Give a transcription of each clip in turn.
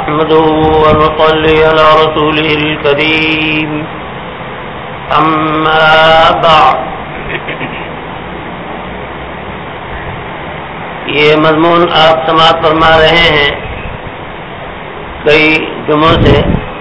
نحمده ونصلي على رسوله الكريم أما بعد یہ مضمون آپ سماعت فرما رہے ہیں کئی جمعوں سے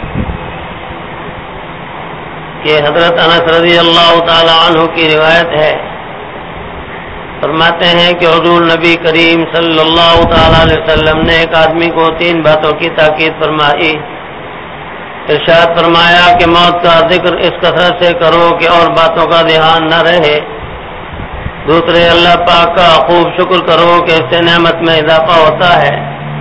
کہ حضرت انس رضی اللہ تعالی عنہ کی روایت ہے، فرماتے ہیں کہ حضور نبی کریم صلی اللہ تعالی علیہ وسلم نے ایک آدمی کو 3 باتوں کی تاکید فرمائی۔ ارشاد فرمایا کہ موت کا ذکر اس کثرت سے کرو کہ اور باتوں کا دھیان نہ رہے۔ دوسرے، اللہ پاک کا خوب شکر کرو کہ اس سے نعمت میں اضافہ ہوتا ہے۔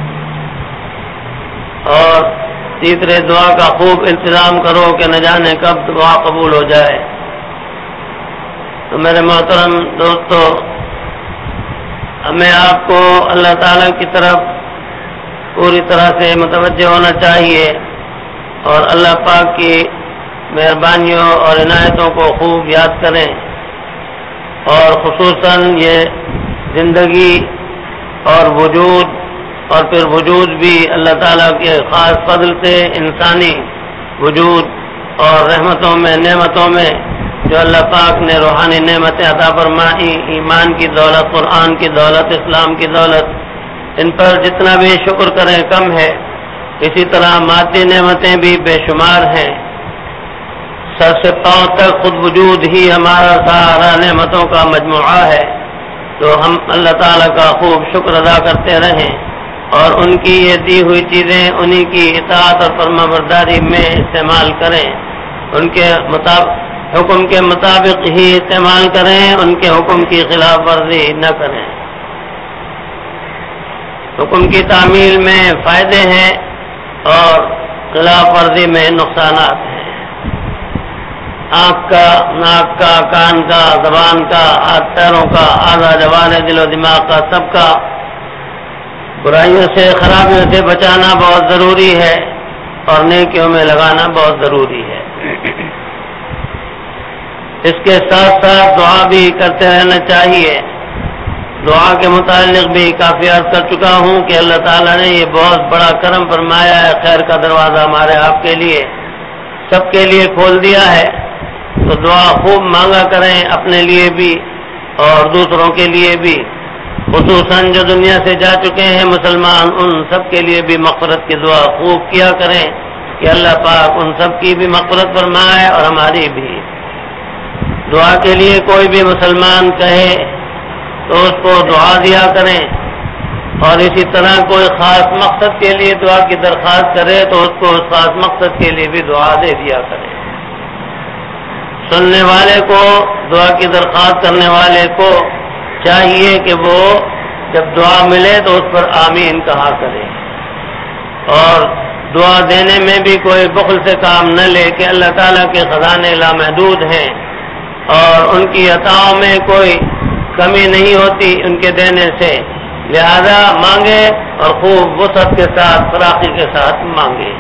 اور تیسرے، دعا کا خوب انتظام کرو کہ نہ جانے کب دعا قبول ہو جائے۔ تو میرے محترم دوستو، ہمیں آپ کو اللہ تعالیٰ کی طرف پوری طرح سے متوجہ ہونا چاہیے اور اللہ پاک کی مہربانیوں اور عنایتوں کو خوب یاد کریں، اور خصوصاً یہ زندگی اور وجود اور پھر وجود بھی اللہ تعالیٰ کے خاص فضل سے انسانی وجود اور رحمتوں میں نعمتوں میں جو اللہ پاک نے روحانی نعمتیں عطا فرمائی، ایمان کی دولت، قرآن کی دولت، اسلام کی دولت، ان پر جتنا بھی شکر کریں کم ہے۔ اسی طرح مادی نعمتیں بھی بے شمار ہیں۔ سر سے پاؤں تک خود وجود ہی ہمارا سارا نعمتوں کا مجموعہ ہے، تو ہم اللہ تعالیٰ کا خوب شکر ادا کرتے رہیں اور ان کی یہ دی ہوئی چیزیں انہی کی اطاعت اور فرما برداری میں استعمال کریں، ان کے حکم کے مطابق ہی استعمال کریں، ان کے حکم کی خلاف ورزی نہ کریں۔ حکم کی تعمیل میں فائدے ہیں اور خلاف ورزی میں نقصانات ہیں۔ آنکھ کا، ناک کا، کان کا، زبان کا، ہاتھ پیروں کا، اعضاء جوارح، دل و دماغ کا، سب کا برائیوں سے، خرابیوں سے بچانا بہت ضروری ہے اور نیکیوں میں لگانا بہت ضروری ہے۔ اس کے ساتھ ساتھ دعا بھی کرتے رہنا چاہیے۔ دعا کے متعلق بھی کافی عرض کر چکا ہوں کہ اللہ تعالیٰ نے یہ بہت بڑا کرم فرمایا ہے، خیر کا دروازہ ہمارے آپ کے لیے، سب کے لیے کھول دیا ہے۔ تو دعا خوب مانگا کریں، اپنے لیے بھی اور دوسروں کے لیے بھی، خصوصاً جو دنیا سے جا چکے ہیں مسلمان، ان سب کے لیے بھی مغفرت کی دعا خوب کیا کریں کہ اللہ پاک ان سب کی بھی مغفرت فرمائے اور ہماری بھی۔ دعا کے لیے کوئی بھی مسلمان کہے تو اس کو دعا دیا کریں، اور اسی طرح کوئی خاص مقصد کے لیے دعا کی درخواست کرے تو اس کو اس خاص مقصد کے لیے بھی دعا دے دیا کریں۔ سننے والے کو، دعا کی درخواست کرنے والے کو چاہیے کہ وہ جب دعا ملے تو اس پر آمین کہا کرے، اور دعا دینے میں بھی کوئی بخل سے کام نہ لے کہ اللہ تعالیٰ کے خزانے لامحدود ہیں اور ان کی عطاؤں میں کوئی کمی نہیں ہوتی ان کے دینے سے، لہذا مانگے اور خوب وسعت کے ساتھ، فراخی کے ساتھ مانگے۔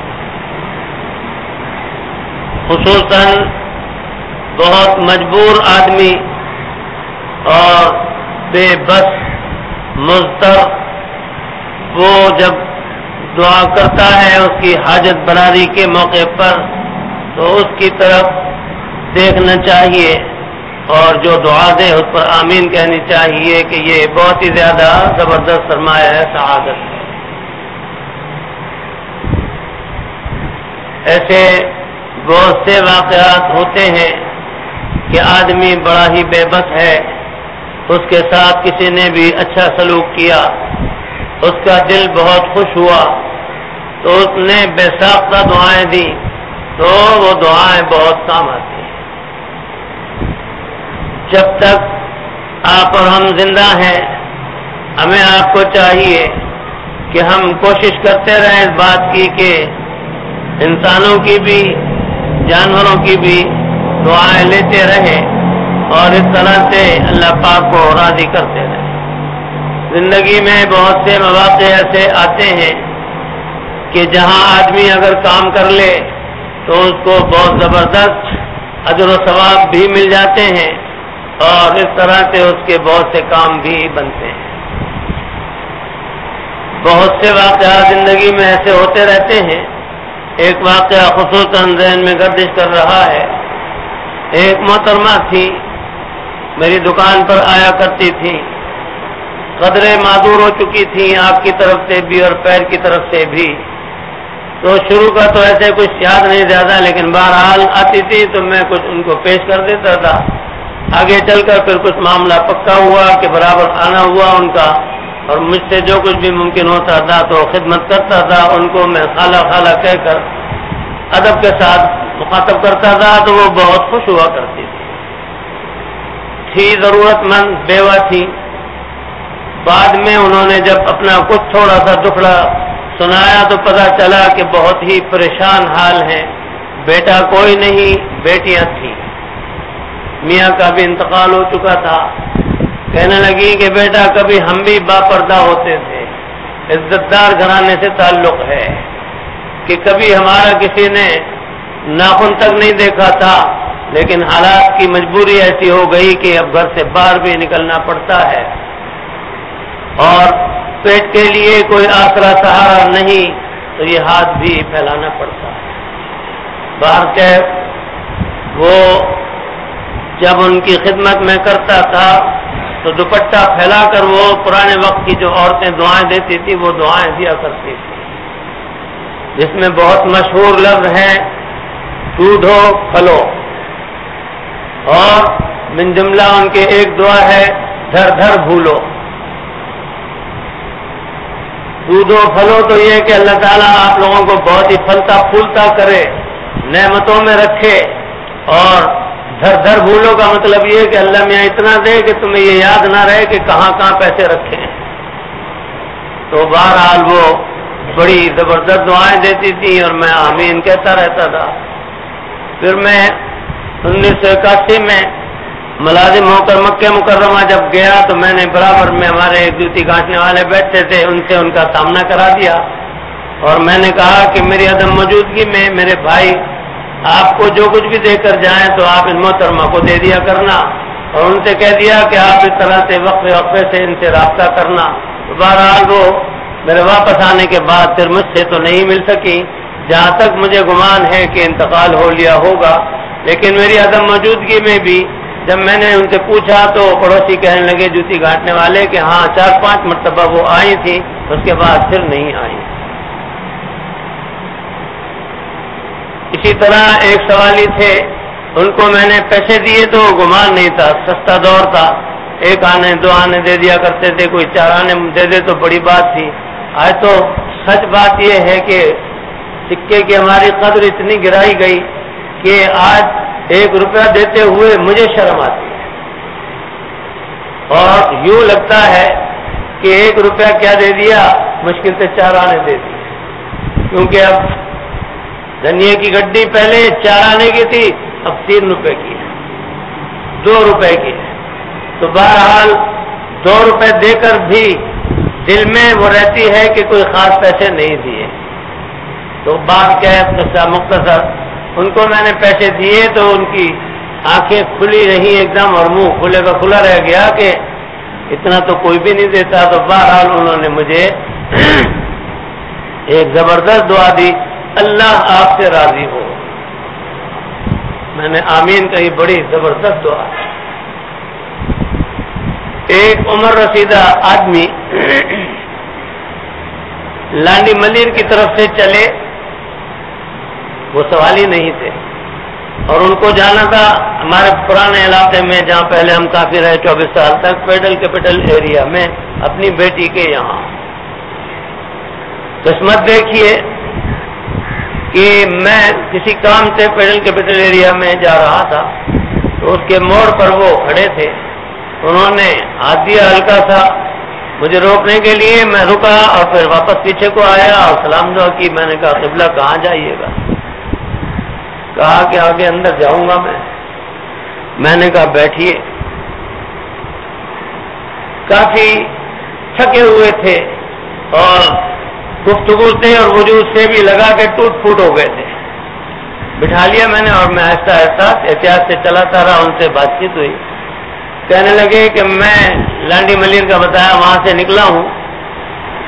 خصوصاً بہت مجبور آدمی اور بے بس مضطر، وہ جب دعا کرتا ہے اس کی حاجت براری کے موقع پر تو اس کی طرف دیکھنا چاہیے اور جو دعا دے اس پر آمین کہنی چاہیے کہ یہ بہت ہی زیادہ زبردست سرمایہ ہے، سعادت ہے۔ ایسے بہت سے واقعات ہوتے ہیں کہ آدمی بڑا ہی بے بس ہے، اس کے ساتھ کسی نے بھی اچھا سلوک کیا، اس کا دل بہت خوش ہوا تو اس نے بے ساختہ دعائیں دی تو وہ دعائیں بہت کام آتی ہیں۔ جب تک آپ اور ہم زندہ ہیں ہمیں آپ کو چاہیے کہ ہم کوشش کرتے رہیں اس بات کی کہ انسانوں کی بھی جانوروں کی بھی دعائیں لیتے رہیں اور اس طرح سے اللہ پاک کو راضی کرتے رہیں۔ زندگی میں بہت سے مواقع ایسے آتے ہیں کہ جہاں آدمی اگر کام کر لے تو اس کو بہت زبردست اجر و ثواب بھی مل جاتے ہیں اور اس طرح سے اس کے بہت سے کام بھی بنتے ہیں۔ بہت سے واقعات زندگی میں ایسے ہوتے رہتے ہیں. ایک واقعہ خصوصاً ذہن میں گردش کر رہا ہے. ایک محترمہ تھی، میری دکان پر آیا کرتی تھی. قدرے معذور ہو چکی تھی، آنکھ کی طرف سے بھی اور پیر کی طرف سے بھی. تو شروع کا تو ایسے کچھ یاد نہیں زیادہ، لیکن بہرحال آتی تھی تو میں کچھ ان کو پیش کر دیتا تھا. آگے چل کر پھر کچھ معاملہ پکا ہوا کہ برابر آنا ہوا ان کا، اور مجھ سے جو کچھ بھی ممکن ہوتا تھا تو خدمت کرتا تھا. ان کو میں خالہ خالہ کہہ کر ادب کے ساتھ مخاطب کرتا تھا تو وہ بہت خوش ہوا کرتی تھی. ضرورت مند بیوہ تھی. بعد میں انہوں نے جب اپنا کچھ تھوڑا سا دکھڑا سنایا تو پتہ چلا کہ بہت ہی پریشان حال ہیں. بیٹا کوئی نہیں، بیٹیاں تھیں. میاں کا بھی انتقال ہو چکا تھا. کہنے لگی کہ بیٹا کبھی ہم بھی باپردہ ہوتے تھے، عزت دار گھرانے سے تعلق ہے، کہ کبھی ہمارا کسی نے ناخن تک نہیں دیکھا تھا، لیکن حالات کی مجبوری ایسی ہو گئی کہ اب گھر سے باہر بھی نکلنا پڑتا ہے، اور پیٹ کے لیے کوئی آسرا سہارا نہیں تو یہ ہاتھ بھی پھیلانا پڑتا ہے. باہر کے وہ جب ان کی خدمت میں کرتا تھا تو دوپٹہ پھیلا کر وہ پرانے وقت کی جو عورتیں دعائیں دیتی تھی وہ دعائیں دیا کرتی تھی، جس میں بہت مشہور لفظ ہیں دودھو پھلو، اور من جملہ ان کے ایک دعا ہے دھر دھر بھولو. دودھو پھلو تو یہ کہ اللہ تعالیٰ آپ لوگوں کو بہت ہی پھلتا پھولتا کرے، نعمتوں میں رکھے. اور دھر دھر بھولو کا مطلب یہ کہ اللہ میاں اتنا دے کہ تمہیں یہ یاد نہ رہے کہ کہاں کہاں پیسے رکھے ہیں. تو بہرحال وہ بڑی زبردست دعائیں دیتی تھی اور میں آمین کہتا رہتا تھا. پھر میں 1981 میں ملازم ہو کر مکہ مکرمہ جب گیا تو میں نے برابر میں ہمارے ایک جوتی گانٹنے والے بیٹھتے تھے، ان سے ان کا سامنا کرا دیا، اور میں نے کہا کہ میری عدم موجودگی میں میرے بھائی آپ کو جو کچھ بھی دے کر جائیں تو آپ ان محترمہ کو دے دیا کرنا، اور ان سے کہہ دیا کہ آپ اس طرح سے وقفے وقفے سے ان سے رابطہ کرنا. تو بہرحال وہ میرے واپس آنے کے بعد پھر مجھ سے تو نہیں مل سکی، جہاں تک مجھے گمان ہے کہ انتقال ہو لیا ہوگا. لیکن میری عدم موجودگی میں بھی جب میں نے ان سے پوچھا تو پڑوسی کہنے لگے جوتی گانٹنے والے کہ ہاں 4-5 مرتبہ وہ آئی تھی، اس کے بعد پھر نہیں آئی. اسی طرح ایک سوالی تھے، ان کو میں نے پیسے دیے تو گمان نہیں تھا، سستا دور تھا، 1 آنے 2 آنے دے دیا کرتے تھے، کوئی 4 آنے دے دے تو بڑی بات تھی. آج تو سچ بات یہ ہے کہ سکے کی ہماری قدر اتنی گرائی گئی کہ آج 1 روپیہ دیتے ہوئے مجھے شرم آتی ہے، اور یوں لگتا ہے کہ 1 روپیہ کیا دے دیا، مشکل سے 4 آنے دے دیے. کیونکہ اب دھنیے کی گڈی پہلے 4 آنے کی تھی، اب 3 روپے کی ہے، 2 روپے کی ہے. تو بہرحال 2 روپے دے کر بھی دل میں وہ رہتی ہے کہ کوئی خاص پیسے نہیں دیے. تو بات کیا ہے قصہ مختصر، ان کو میں نے پیسے دیے تو ان کی آنکھیں کھلی رہی ایک دم اور منہ کھلے کا کھلا رہ گیا کہ اتنا تو کوئی بھی نہیں دیتا. تو بہرحال انہوں نے مجھے ایک زبردست دعا دی، اللہ آپ سے راضی ہو. میں نے آمین کہی، بڑی زبردست دعا. ایک عمر رسیدہ آدمی لانڈی ملیر کی طرف سے چلے، وہ سوالی نہیں تھے، اور ان کو جانا تھا ہمارے پرانے علاقے میں جہاں پہلے ہم کافی رہے 24 سال تک، پیڈل کیپٹل ایریا میں اپنی بیٹی کے یہاں. قسمت دیکھیے کہ میں کسی کام سے پیڈل کیپٹل ایریا میں جا رہا تھا تو اس کے موڑ پر وہ کھڑے تھے. انہوں نے ہاتھ دیا ہلکا سا مجھے روکنے کے لیے، میں رکا اور پھر واپس پیچھے کو آیا اور سلام دعا کی. میں نے کہا قبلہ کہاں جائیے گا؟ کہا کہ آگے اندر جاؤں گا میں نے کہا بیٹھیے. کافی تھکے ہوئے تھے اور گفتگو سے اور وجود سے بھی لگا کے ٹوٹ پھوٹ ہو گئے تھے. بٹھا لیا میں نے اور میں آہستہ آہستہ احتیاط سے چلاتا رہا. ان سے بات چیت ہوئی، کہنے لگے کہ میں لانڈی ملیر کا بتایا وہاں سے نکلا ہوں،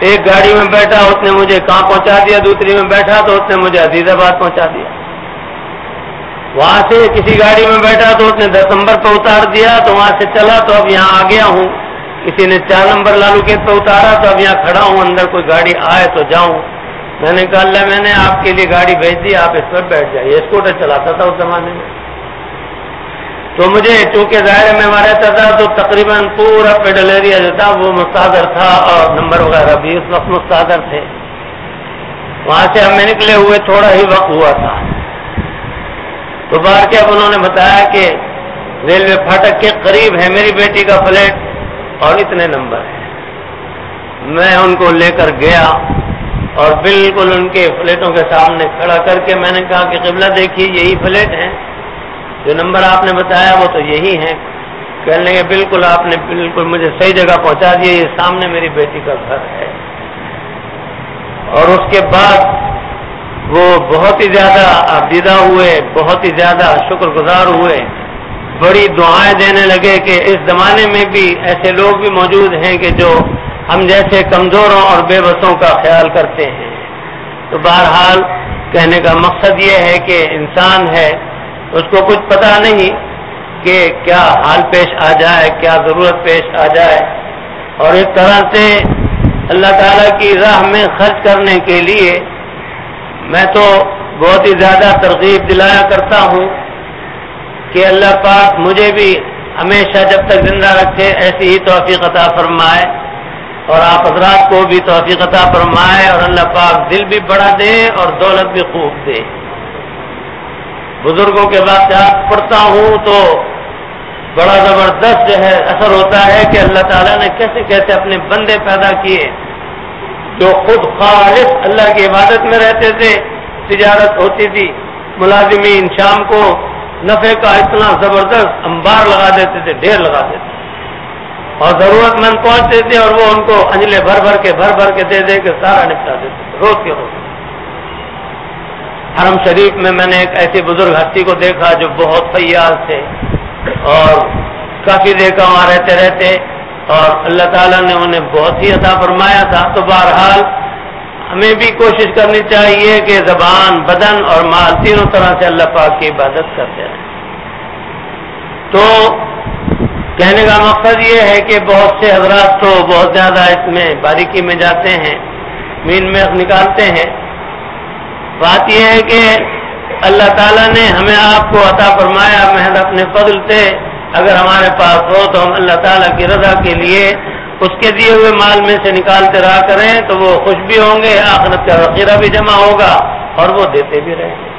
ایک گاڑی میں بیٹھا اس نے مجھے کہاں پہنچا دیا، دوسری میں بیٹھا تو اس نے مجھے عزیز آباد پہنچا دیا، وہاں سے کسی گاڑی میں بیٹھا تو اس نے 10 نمبر پہ اتار دیا، تو وہاں سے چلا تو اب یہاں آ گیا ہوں، کسی نے 4 نمبر لالو گیٹ پہ اتارا تو اب یہاں کھڑا ہوں، اندر کوئی گاڑی آئے تو جاؤں۔ میں نے کہا اللہ میں نے آپ کے لیے گاڑی بھیج دی، آپ اس پر بیٹھ جائیے۔ اسکوٹر چلاتا تھا اس زمانے میں، تو مجھے چونکہ ظاہر میں وہاں رہتا تھا تو تقریباً پورا پیڈل ایریا جو تھا وہ مستحضر تھا، اور نمبر وغیرہ بھی اس وقت مستحضر تھے۔ وہاں سے ہمیں نکلے ہوئے تھوڑا ہی وقت ہوا تھا، تو باہر کے اب انہوں نے بتایا کہ ریلوے پھاٹک کے قریب ہے میری بیٹی کا فلیٹ اور اتنے نمبر ہے۔ میں ان کو لے کر گیا اور بالکل ان کے فلیٹوں کے سامنے کھڑا کر کے میں نے کہا کہ قبلہ دیکھیے یہی فلیٹ ہیں، جو نمبر آپ نے بتایا وہ تو یہی ہیں۔ کہنے لگے بالکل آپ نے بالکل مجھے صحیح جگہ پہنچا دیا، یہ سامنے میری بیٹی کا گھر ہے۔ اور اس کے بعد وہ بہت ہی زیادہ عابدہ ہوئے، بہت ہی زیادہ شکر گزار ہوئے، بڑی دعائیں دینے لگے کہ اس زمانے میں بھی ایسے لوگ بھی موجود ہیں کہ جو ہم جیسے کمزوروں اور بے بسوں کا خیال کرتے ہیں۔ تو بہرحال کہنے کا مقصد یہ ہے کہ انسان ہے اس کو کچھ پتہ نہیں کہ کیا حال پیش آ جائے، کیا ضرورت پیش آ جائے، اور اس طرح سے اللہ تعالیٰ کی راہ میں خرچ کرنے کے لیے میں تو بہت ہی زیادہ ترغیب دلایا کرتا ہوں کہ اللہ پاک مجھے بھی ہمیشہ جب تک زندہ رکھے ایسی ہی توفیق عطا فرمائے، اور آپ حضرات کو بھی توفیق عطا فرمائے، اور اللہ پاک دل بھی بڑا دے اور دولت بھی خوب دے۔ بزرگوں کے واقعات پڑھتا ہوں تو بڑا زبردست جو ہے اثر ہوتا ہے کہ اللہ تعالیٰ نے کیسے کیسے اپنے بندے پیدا کیے جو خود خالص اللہ کی عبادت میں رہتے تھے، تجارت ہوتی تھی، ملازمین شام کو نفع کا اتنا زبردست انبار لگا دیتے تھے، ڈھیر لگا دیتے تھے، اور ضرورت مند پہنچتے تھے اور وہ ان کو انجلے بھر بھر کے دے کے سارا نپٹا دیتے تھے روز کے روز۔ حرم شریف میں نے ایک ایسی بزرگ ہستی کو دیکھا جو بہت فیاض تھے اور کافی دیر کا وہاں رہتے اور اللہ تعالیٰ نے انہیں بہت ہی عطا فرمایا تھا۔ تو بہرحال ہمیں بھی کوشش کرنی چاہیے کہ زبان، بدن اور مال تینوں طرح سے اللہ پاک کی عبادت کرتے رہیں۔ تو کہنے کا مقصد یہ ہے کہ بہت سے حضرات تو بہت زیادہ اس میں باریکی میں جاتے ہیں، مین میں نکالتے ہیں۔ بات یہ ہے کہ اللہ تعالیٰ نے ہمیں آپ کو عطا فرمایا محض اپنے فضل سے، اگر ہمارے پاس ہو تو ہم اللہ تعالیٰ کی رضا کے لیے اس کے دیے ہوئے مال میں سے نکالتے رہا کریں تو وہ خوش بھی ہوں گے، آخرت کا ذخیرہ بھی جمع ہوگا اور وہ دیتے بھی رہیں گے۔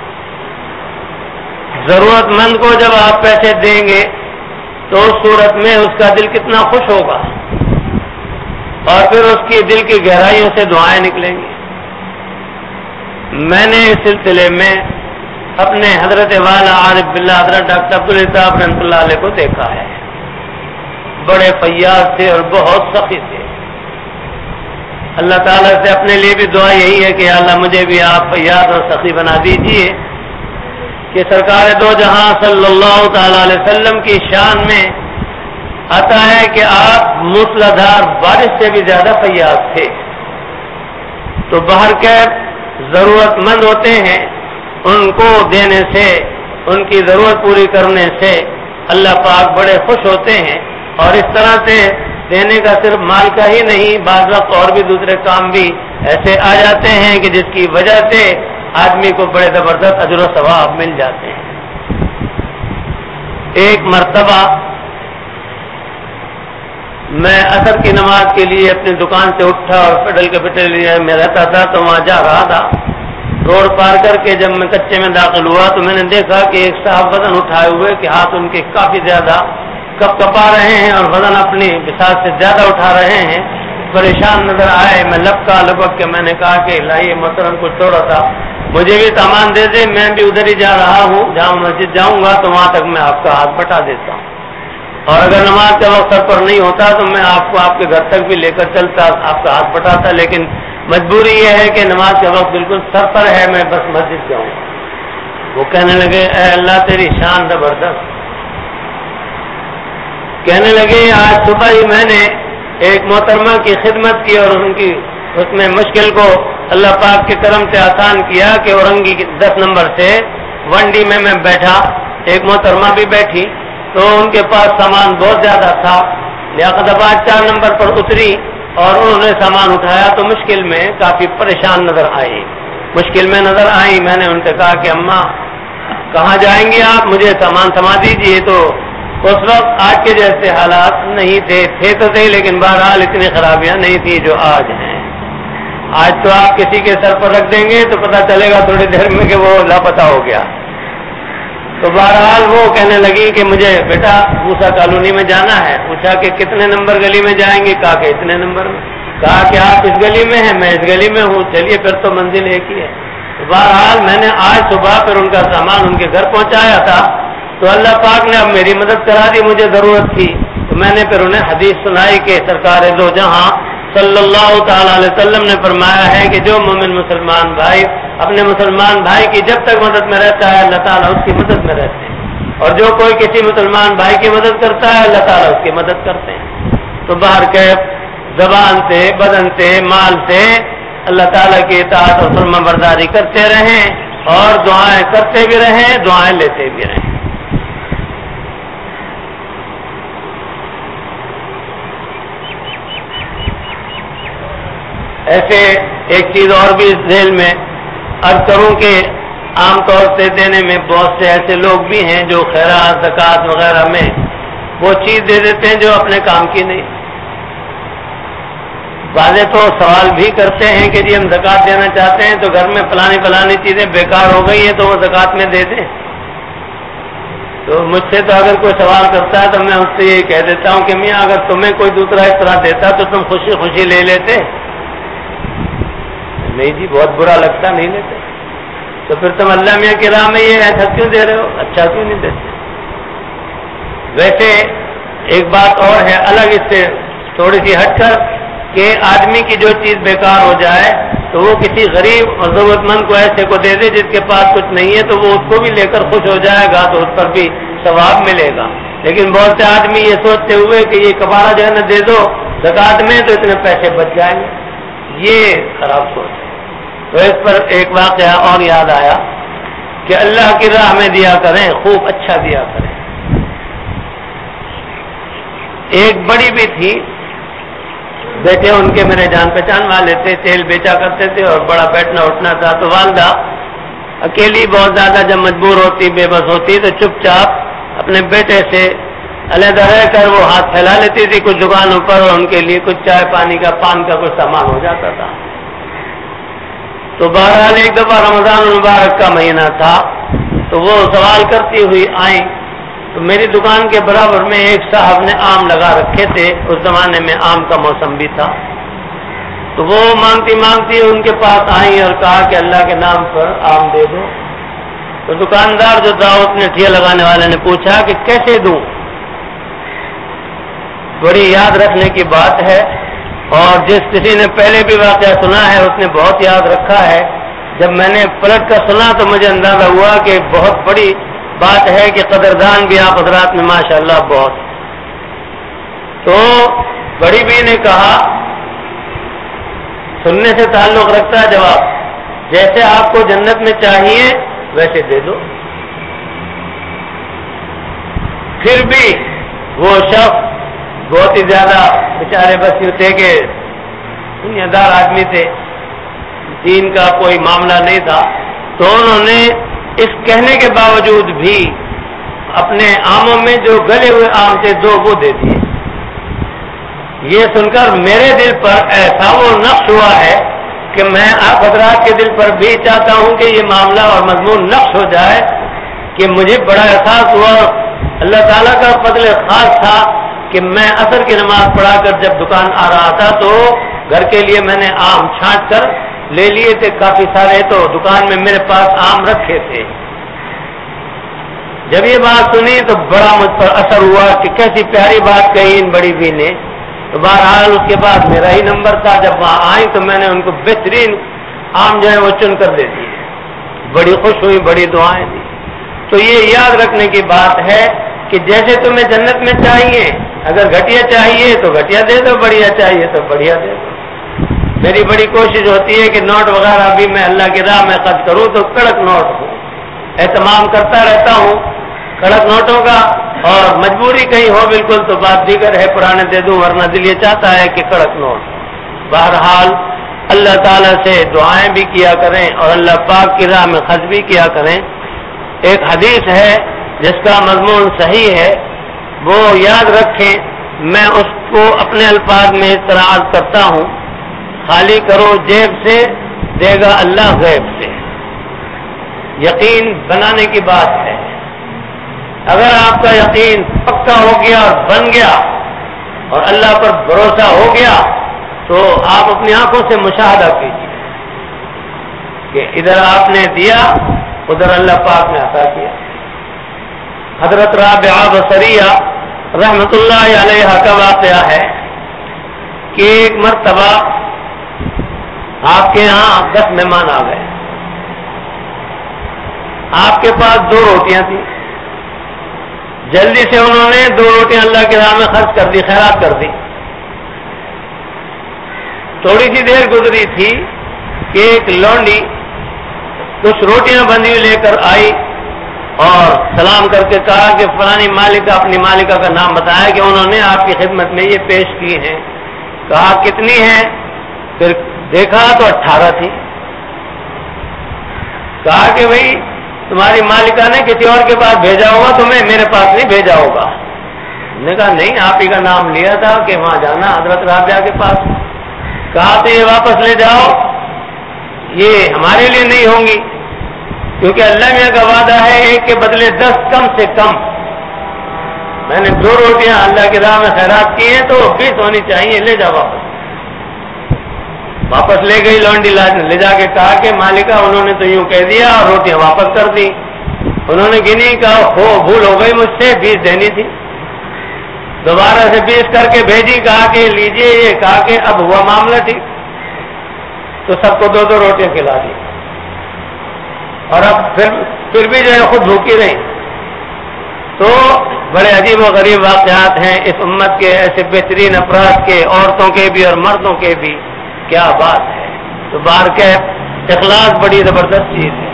ضرورت مند کو جب آپ پیسے دیں گے تو اس صورت میں اس کا دل کتنا خوش ہوگا، اور پھر اس کی دل کی گہرائیوں سے دعائیں نکلیں گی۔ میں نے اس سلسلے میں اپنے حضرت والا عارف باللہ حضرت ڈاکٹر عبدالعزیز صاحب رحمۃ اللہ علیہ کو دیکھا ہے، بڑے فیاض تھے اور بہت سخی تھے۔ اللہ تعالیٰ سے اپنے لیے بھی دعا یہی ہے کہ اللہ مجھے بھی آپ فیاض اور سخی بنا دیجئے کہ سرکار دو جہاں صلی اللہ تعالی علیہ وسلم کی شان میں آتا ہے کہ آپ موسلادھار بارش سے بھی زیادہ فیاض تھے۔ تو باہر کے ضرورت مند ہوتے ہیں، ان کو دینے سے، ان کی ضرورت پوری کرنے سے اللہ پاک بڑے خوش ہوتے ہیں، اور اس طرح سے دینے کا صرف مال کا ہی نہیں، بعض وقت اور بھی دوسرے کام بھی ایسے آ جاتے ہیں کہ جس کی وجہ سے آدمی کو بڑے زبردست اجر و ثواب مل جاتے ہیں۔ ایک مرتبہ میں عصر کی نماز کے لیے اپنی دکان سے اٹھا اور پیڈل کے پیٹل میں رہتا تھا تو وہاں جا رہا تھا، روڈ پار کر کے جب میں کچے میں داخل ہوا تو میں نے دیکھا کہ ایک صاحب وزن اٹھائے ہوئے کہ ہاتھ ان کے کافی زیادہ کپا رہے ہیں اور وزن اپنی بساط سے زیادہ اٹھا رہے ہیں، پریشان نظر آئے۔ میں لپک کے میں نے کہا کہ لائیے محترم کچھ تھوڑا سا مجھے بھی سامان دے دے، میں بھی ادھر ہی جا رہا ہوں، جہاں مسجد جاؤں گا تو وہاں تک میں آپ کا ہاتھ بٹا دیتا ہوں، اور اگر نماز کا وقت سر پر نہیں ہوتا تو میں آپ کو آپ کے گھر تک بھی لے کر چلتا، آپ کا ہاتھ بٹاتا، لیکن مجبوری یہ ہے کہ نماز کا وقت بالکل سر پر ہے، میں بس مسجد جاؤں۔ وہ کہنے لگے اے اللہ تیری شان زبردست، کہنے لگے آج صبح ہی میں نے ایک محترمہ کی خدمت کی اور ان کی اس میں مشکل کو اللہ پاک کے کرم سے آسان کیا کہ اورنگی 10 نمبر سے 1D میں بیٹھا، ایک محترمہ بھی بیٹھی، تو ان کے پاس سامان بہت زیادہ تھا، لیاقت آباد 4 نمبر پر اتری اور انہوں نے سامان اٹھایا تو مشکل میں کافی پریشان نظر آئی، میں نے ان سے کہا کہ اماں کہاں جائیں گی آپ، مجھے سامان تھما دیجیے۔ تو اس وقت آج کے جیسے حالات نہیں تھے تو تھے، لیکن بہرحال اتنی خرابیاں نہیں تھی جو آج ہیں۔ آج تو آپ کسی کے سر پر رکھ دیں گے تو پتہ چلے گا تھوڑی دیر میں کہ وہ لاپتہ ہو گیا۔ تو بہرحال وہ کہنے لگی کہ مجھے بیٹا موسیٰ کالونی میں جانا ہے۔ پوچھا کہ کتنے نمبر گلی میں جائیں گے؟ کہا کہ اتنے نمبر میں۔ کہا کہ آپ اس گلی میں ہیں، میں اس گلی میں ہوں، چلیے پھر تو منزل ایک ہی ہے۔ تو بہرحال میں نے آج صبح پھر ان کا سامان ان کے گھر پہنچایا تھا، تو اللہ پاک نے اب میری مدد کرا دی، مجھے ضرورت تھی تو میں نے پھر انہیں حدیث سنائی کہ سرکار دو جہاں صلی اللہ تعالی علیہ وسلم نے فرمایا ہے کہ جو مومن مسلمان بھائی اپنے مسلمان بھائی کی جب تک مدد میں رہتا ہے اللہ تعالیٰ اس کی مدد میں رہتے ہیں، اور جو کوئی کسی مسلمان بھائی کی مدد کرتا ہے اللہ تعالیٰ اس کی مدد کرتے ہیں۔ تو باہر کے زبان سے، بدن سے، مال سے اللہ تعالیٰ کی اطاعت اور فرما برداری کرتے رہیں اور دعائیں کرتے بھی رہیں، دعائیں لیتے بھی رہیں۔ ایسے ایک چیز اور بھی اس ذیل میں عرض کروں کہ عام طور سے دینے میں بہت سے ایسے لوگ بھی ہیں جو خیرات، زکوٰۃ وغیرہ میں وہ چیز دے دیتے ہیں جو اپنے کام کی نہیں۔ بعضے تو سوال بھی کرتے ہیں کہ جی ہم زکوٰۃ دینا چاہتے ہیں تو گھر میں فلانی چیزیں بیکار ہو گئی ہیں تو وہ زکوٰۃ میں دے دیں۔ تو مجھ سے تو اگر کوئی سوال کرتا ہے تو میں اس سے یہی کہہ دیتا ہوں کہ میاں اگر تمہیں کوئی دوسرا اس طرح دیتا تو تم خوشی خوشی لے لیتے؟ نہیں جی، بہت برا لگتا، نہیں لیتے۔ تو پھر تم اللہ میاں کی راہ میں یہ ایسا کیوں دے رہے ہو، اچھا کیوں نہیں دیتے؟ ویسے ایک بات اور ہے الگ اس سے تھوڑی سی ہٹ کر کہ آدمی کی جو چیز بیکار ہو جائے تو وہ کسی غریب اور ضرورت مند کو ایسے کو دے دے جس کے پاس کچھ نہیں ہے، تو وہ اس کو بھی لے کر خوش ہو جائے گا تو اس پر بھی ثواب ملے گا۔ لیکن بہت سے آدمی یہ سوچتے ہوئے کہ یہ کفارہ جو ہے نا دے دو زکوٰۃ میں تو اتنے پیسے بچ جائیں گے، یہ خراب سوچ ہے۔ تو اس پر ایک واقعہ اور یاد آیا کہ اللہ کی راہ میں دیا کریں، خوب اچھا دیا کریں۔ ایک بڑی بھی تھی، بیٹے ان کے میرے جان پہچان والے تھے، تیل بیچا کرتے تھے اور بڑا بیٹھنا اٹھنا تھا، تو والدہ اکیلی بہت زیادہ جب مجبور ہوتی، بے بس ہوتی تو چپ چاپ اپنے بیٹے سے علیحدہ رہ کر وہ ہاتھ پھیلا لیتی تھی کچھ دکانوں پر اور ان کے لیے کچھ چائے پانی کا، پان کا کچھ سامان ہو جاتا تھا۔ تو بہرحال ایک دفعہ رمضان المبارک کا مہینہ تھا تو وہ سوال کرتی ہوئی آئیں، تو میری دکان کے برابر میں ایک صاحب نے آم لگا رکھے تھے، اس زمانے میں آم کا موسم بھی تھا، تو وہ مانگتی ان کے پاس آئیں اور کہا کہ اللہ کے نام پر آم دے دو۔ تو دکاندار جو تھا اس نے ٹھیے لگانے والے نے پوچھا کہ کیسے دوں؟ بڑی یاد رکھنے کی بات ہے، اور جس کسی نے پہلے بھی واقعہ سنا ہے اس نے بہت یاد رکھا ہے۔ جب میں نے پلٹ کر سنا تو مجھے اندازہ ہوا کہ بہت بڑی بات ہے کہ قدردان بھی آپ حضرات میں ماشاءاللہ بہت۔ تو بڑی بی نے کہا، سننے سے تعلق رکھتا ہے جواب، جیسے آپ کو جنت میں چاہیے ویسے دے دو۔ پھر بھی وہ شخص بہت ہی زیادہ بیچارے بس یوں تھے کہ دنیا دار آدمی تھے، دین کا کوئی معاملہ نہیں تھا، تو انہوں نے اس کہنے کے باوجود بھی اپنے آموں میں جو گلے ہوئے آم تھے 2 وہ دے دیے۔ یہ سن کر میرے دل پر ایسا وہ نقش ہوا ہے کہ میں آپ حضرات کے دل پر بھی چاہتا ہوں کہ یہ معاملہ اور مضمون نقش ہو جائے کہ مجھے بڑا احساس ہوا، اللہ تعالیٰ کا فضل خاص تھا کہ میں عصر کی نماز پڑھا کر جب دکان آ رہا تھا تو گھر کے لیے میں نے آم چھانٹ کر لے لیے تھے کافی سارے، تو دکان میں میرے پاس آم رکھے تھے۔ جب یہ بات سنی تو بڑا مجھ پر اثر ہوا کہ کیسی پیاری بات کہی ان بڑی بی نے۔ تو بہرحال اس کے بعد میرا ہی نمبر تھا، جب وہاں آئیں تو میں نے ان کو بہترین آم جو ہے وہ چن کر دے دیے، بڑی خوش ہوئی، بڑی دعائیں دی۔ تو یہ یاد رکھنے کی بات ہے کہ جیسے تمہیں جنت میں چاہیے اگر گھٹیا چاہیے تو گھٹیا دے دو، بڑھیا چاہیے تو بڑھیا دے دو۔ میری بڑی کوشش ہوتی ہے کہ نوٹ وغیرہ بھی میں اللہ کی راہ میں خرچ کروں تو کڑک نوٹ ہو، اہتمام کرتا رہتا ہوں کڑک نوٹوں کا، اور مجبوری کہیں ہو بالکل تو بات دیگر ہے، پرانے دے دوں، ورنہ دل یہ چاہتا ہے کہ کڑک نوٹ۔ بہرحال اللہ تعالیٰ سے دعائیں بھی کیا کریں اور اللہ پاک کی راہ میں خرچ بھی کیا کریں۔ ایک حدیث ہے جس کا مضمون صحیح ہے، وہ یاد رکھیں، میں اس کو اپنے الفاظ میں اس طرح عرض کرتا ہوں: خالی کرو جیب سے، دے گا اللہ غیب سے۔ یقین بنانے کی بات ہے۔ اگر آپ کا یقین پکا ہو گیا اور بن گیا اور اللہ پر بھروسہ ہو گیا تو آپ اپنی آنکھوں سے مشاہدہ کیجیے کہ ادھر آپ نے دیا، ادھر اللہ پاک نے عطا کیا۔ حضرت رابعہ بصریہ رحمت اللہ علیہ کا واقعہ ہے کہ ایک مرتبہ آپ کے ہاں 10 مہمان آ گئے، آپ کے پاس 2 روٹیاں تھیں، جلدی سے انہوں نے 2 روٹیاں اللہ کی راہ میں خرچ کر دی، خیرات کر دی۔ تھوڑی سی دیر گزری تھی کہ ایک لونڈی کچھ روٹیاں بندی ہوئی لے کر آئی اور سلام کر کے کہا کہ فلانی مالکہ، اپنی مالکہ کا نام بتایا کہ انہوں نے آپ کی خدمت میں یہ پیش کی ہیں۔ کہا کتنی ہیں؟ پھر دیکھا تو 18 تھی۔ کہا کہ بھئی تمہاری مالکہ نے کسی اور کے پاس بھیجا ہوگا، تمہیں میرے پاس نہیں بھیجا ہوگا۔ نے کہا نہیں، آپ ہی کا نام لیا تھا کہ وہاں جانا حضرت رابعہ کے پاس۔ کہا تو یہ واپس لے جاؤ، یہ ہمارے لیے نہیں ہوں گی، کیونکہ اللہ میاں کا وعدہ ہے 1 کے بدلے 10 کم سے کم۔ میں نے 2 روٹیاں اللہ کی راہ میں خیرات کی ہیں تو 20 ہونی چاہیے، لے جاؤ واپس۔ واپس لے گئی لونڈی، لے جا کے کہا کہ مالکہ انہوں نے تو یوں کہہ دیا اور روٹیاں واپس کر دی۔ انہوں نے گنی، کہا ہو بھول ہو گئی مجھ سے، 20 دینی تھی۔ دوبارہ سے 20 کر کے بھیجی، کہا کہ لیجئے یہ، کہا کہ اب ہوا معاملہ ٹھیک، تو سب کو 2 روٹیاں کھلا دی، اور اب پھر بھی جو ہے خود بھوکی رہی۔ تو بڑے عجیب و غریب واقعات ہیں اس امت کے، ایسے بہترین افراد کے، عورتوں کے بھی اور مردوں کے بھی، کیا بات ہے۔ تو باہر کے اخلاص بڑی زبردست چیز ہے۔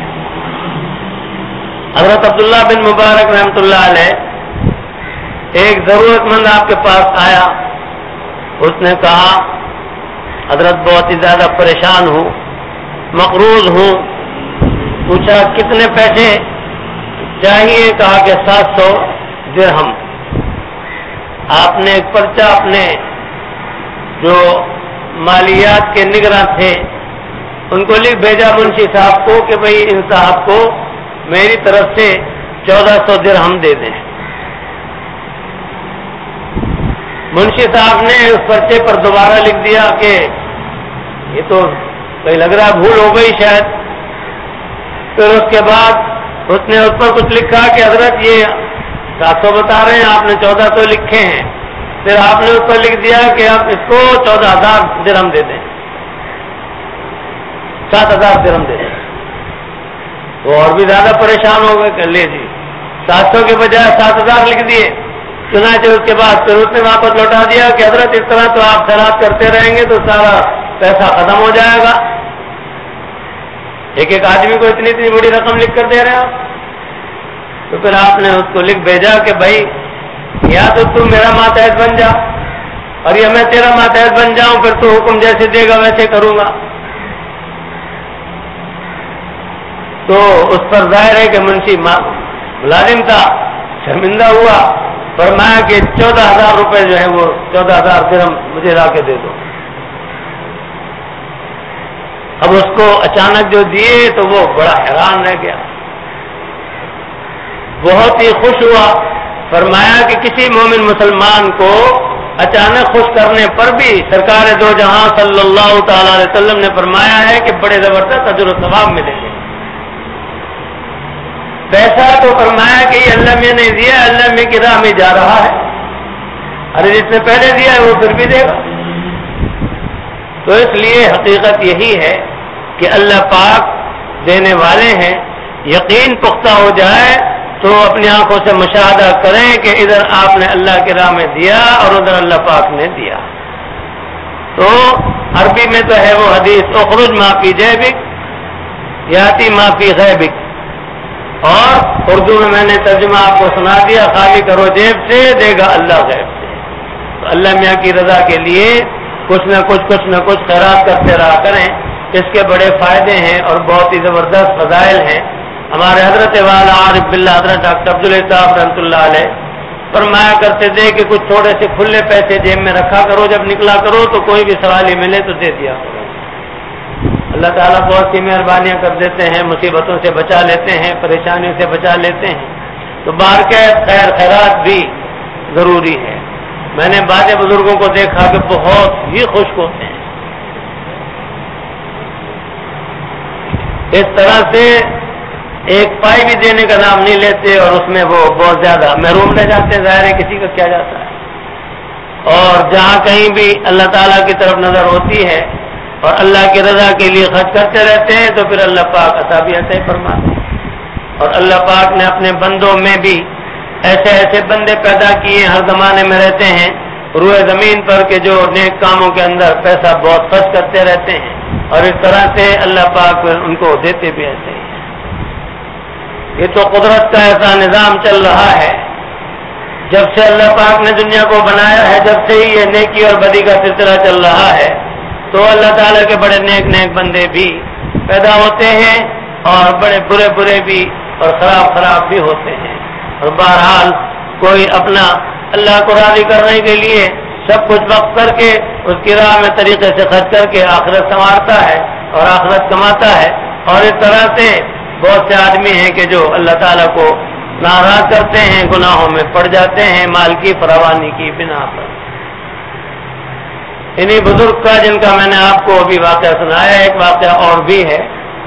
حضرت عبداللہ بن مبارک رحمۃ اللہ علیہ، ایک ضرورت مند آپ کے پاس آیا، اس نے کہا حضرت بہت ہی زیادہ پریشان ہوں، مقروض ہوں۔ پوچھا کتنے پیسے چاہیے؟ کہا کہ 700 درہم۔ آپ نے ایک پرچہ اپنے جو مالیات کے نگراں تھے ان کو لکھ بھیجا منشی صاحب کو کہ بھئی ان صاحب کو میری طرف سے 1400 درہم دے دیں۔ منشی صاحب نے اس پرچے پر دوبارہ لکھ دیا کہ یہ تو کہیں لگ رہا بھول ہو گئی شاید۔ پھر اس کے بعد اس نے اس پر کچھ لکھا کہ حضرت یہ 700 بتا رہے ہیں، آپ نے 1400 لکھے ہیں۔ پھر آپ نے اس پر لکھ دیا کہ آپ اس کو 14,000 درہم دے دیں، 7,000 درہم دے دیں۔ وہ اور بھی زیادہ پریشان ہو گئے کہ لے جی 700 کے بجائے 7,000 لکھ دیے۔ چنانچہ اس کے بعد پھر اس نے واپس لوٹا دیا کہ حضرت اس طرح تو آپ خیرات کرتے رہیں گے تو سارا پیسہ ختم ہو جائے گا، ایک آدمی کو اتنی بڑی رقم لکھ کر دے رہے ہیں آپ۔ تو پھر آپ نے اس کو لکھ بھیجا کہ بھائی یا تو تم میرا ماتحت بن جا، اور یا میں تیرا ماتحت بن جاؤں، پھر تو حکم جیسے دے گا ویسے کروں گا۔ تو اس پر ظاہر ہے کہ منشی ملازم تھا، شرمندہ ہوا، فرمایا کہ 14,000 روپے جو ہے وہ 14,000 درہم مجھے لا کے دے دو۔ اب اس کو اچانک جو دیے تو وہ بڑا حیران رہ گیا، بہت ہی خوش ہوا۔ فرمایا کہ کسی مومن مسلمان کو اچانک خوش کرنے پر بھی سرکار دو جہاں صلی اللہ تعالی علیہ وسلم نے فرمایا ہے کہ بڑے زبردست اجر و ثواب ملیں گے۔ پیسہ تو فرمایا کہ یہ اللہ میں نے دیا، اللہ میں کی راہ میں جا رہا ہے، ارے جس نے پہلے دیا ہے وہ پھر بھی دے گا۔ تو اس لیے حقیقت یہی ہے کہ اللہ پاک دینے والے ہیں، یقین پختہ ہو جائے تو اپنی آنکھوں سے مشاہدہ کریں کہ ادھر آپ نے اللہ کی راہ میں دیا اور ادھر اللہ پاک نے دیا. تو عربی میں تو ہے وہ حدیث اخرج ما فی جیبک یاتی ما فی غیبک، اور اردو میں نے ترجمہ آپ کو سنا دیا، خالی کرو جیب سے دے گا اللہ غیب سے. تو اللہ میاں کی رضا کے لیے کچھ نہ کچھ خیرات کرتے رہا کریں. اس کے بڑے فائدے ہیں اور بہت ہی زبردست فضائل ہیں. ہمارے حضرت والا عارف باللہ حضرت ڈاکٹر عبداللہ صاحب رحمۃ اللہ علیہ فرمایا کرتے تھے کہ کچھ تھوڑے سے کھلے پیسے جیب میں رکھا کرو، جب نکلا کرو تو کوئی بھی سوالی ملے تو دے دیا کرو. اللہ تعالیٰ بہت سی مہربانیاں کر دیتے ہیں، مصیبتوں سے بچا لیتے ہیں، پریشانیوں سے بچا لیتے ہیں. تو بار کے خیرات بھی ضروری ہے. میں نے بعض بزرگوں کو دیکھا کہ بہت ہی خشک ہوتے ہیں، اس طرح سے ایک پائی بھی دینے کا نام نہیں لیتے اور اس میں وہ بہت زیادہ محروم رہ جاتے ہیں. ظاہر ہے کسی کا کیا جاتا ہے. اور جہاں کہیں بھی اللہ تعالیٰ کی طرف نظر ہوتی ہے اور اللہ کی رضا کے لیے خرچ کرتے رہتے ہیں تو پھر اللہ پاک عطا بھی ایسے ہی فرماتے ہیں. اور اللہ پاک نے اپنے بندوں میں بھی ایسے ایسے بندے پیدا کیے ہر زمانے میں رہتے ہیں روئے زمین پر کہ جو نیک کاموں کے اندر پیسہ بہت خرچ کرتے رہتے ہیں، اور اس طرح سے اللہ پاک ان کو دیتے بھی ایسے ہی. یہ تو قدرت کا ایسا نظام چل رہا ہے. جب سے اللہ پاک نے دنیا کو بنایا ہے، جب سے ہی یہ نیکی اور بدی کا سلسلہ چل رہا ہے، تو اللہ تعالیٰ کے بڑے نیک نیک بندے بھی پیدا ہوتے ہیں اور بڑے برے برے بھی اور خراب بھی ہوتے ہیں. اور بہرحال کوئی اپنا اللہ کو راضی کرنے کے لیے سب کچھ وقف کر کے اس کی راہ میں طریقے سے خرچ کر کے آخرت سنوارتا ہے اور آخرت کماتا ہے. اور اس طرح سے بہت سے آدمی ہیں کہ جو اللہ تعالیٰ کو ناراض کرتے ہیں، گناہوں میں پڑ جاتے ہیں مال کی فراوانی کی بنا پر. انہی بزرگ کا جن کا میں نے آپ کو ابھی واقعہ سنایا، ایک واقعہ اور بھی ہے.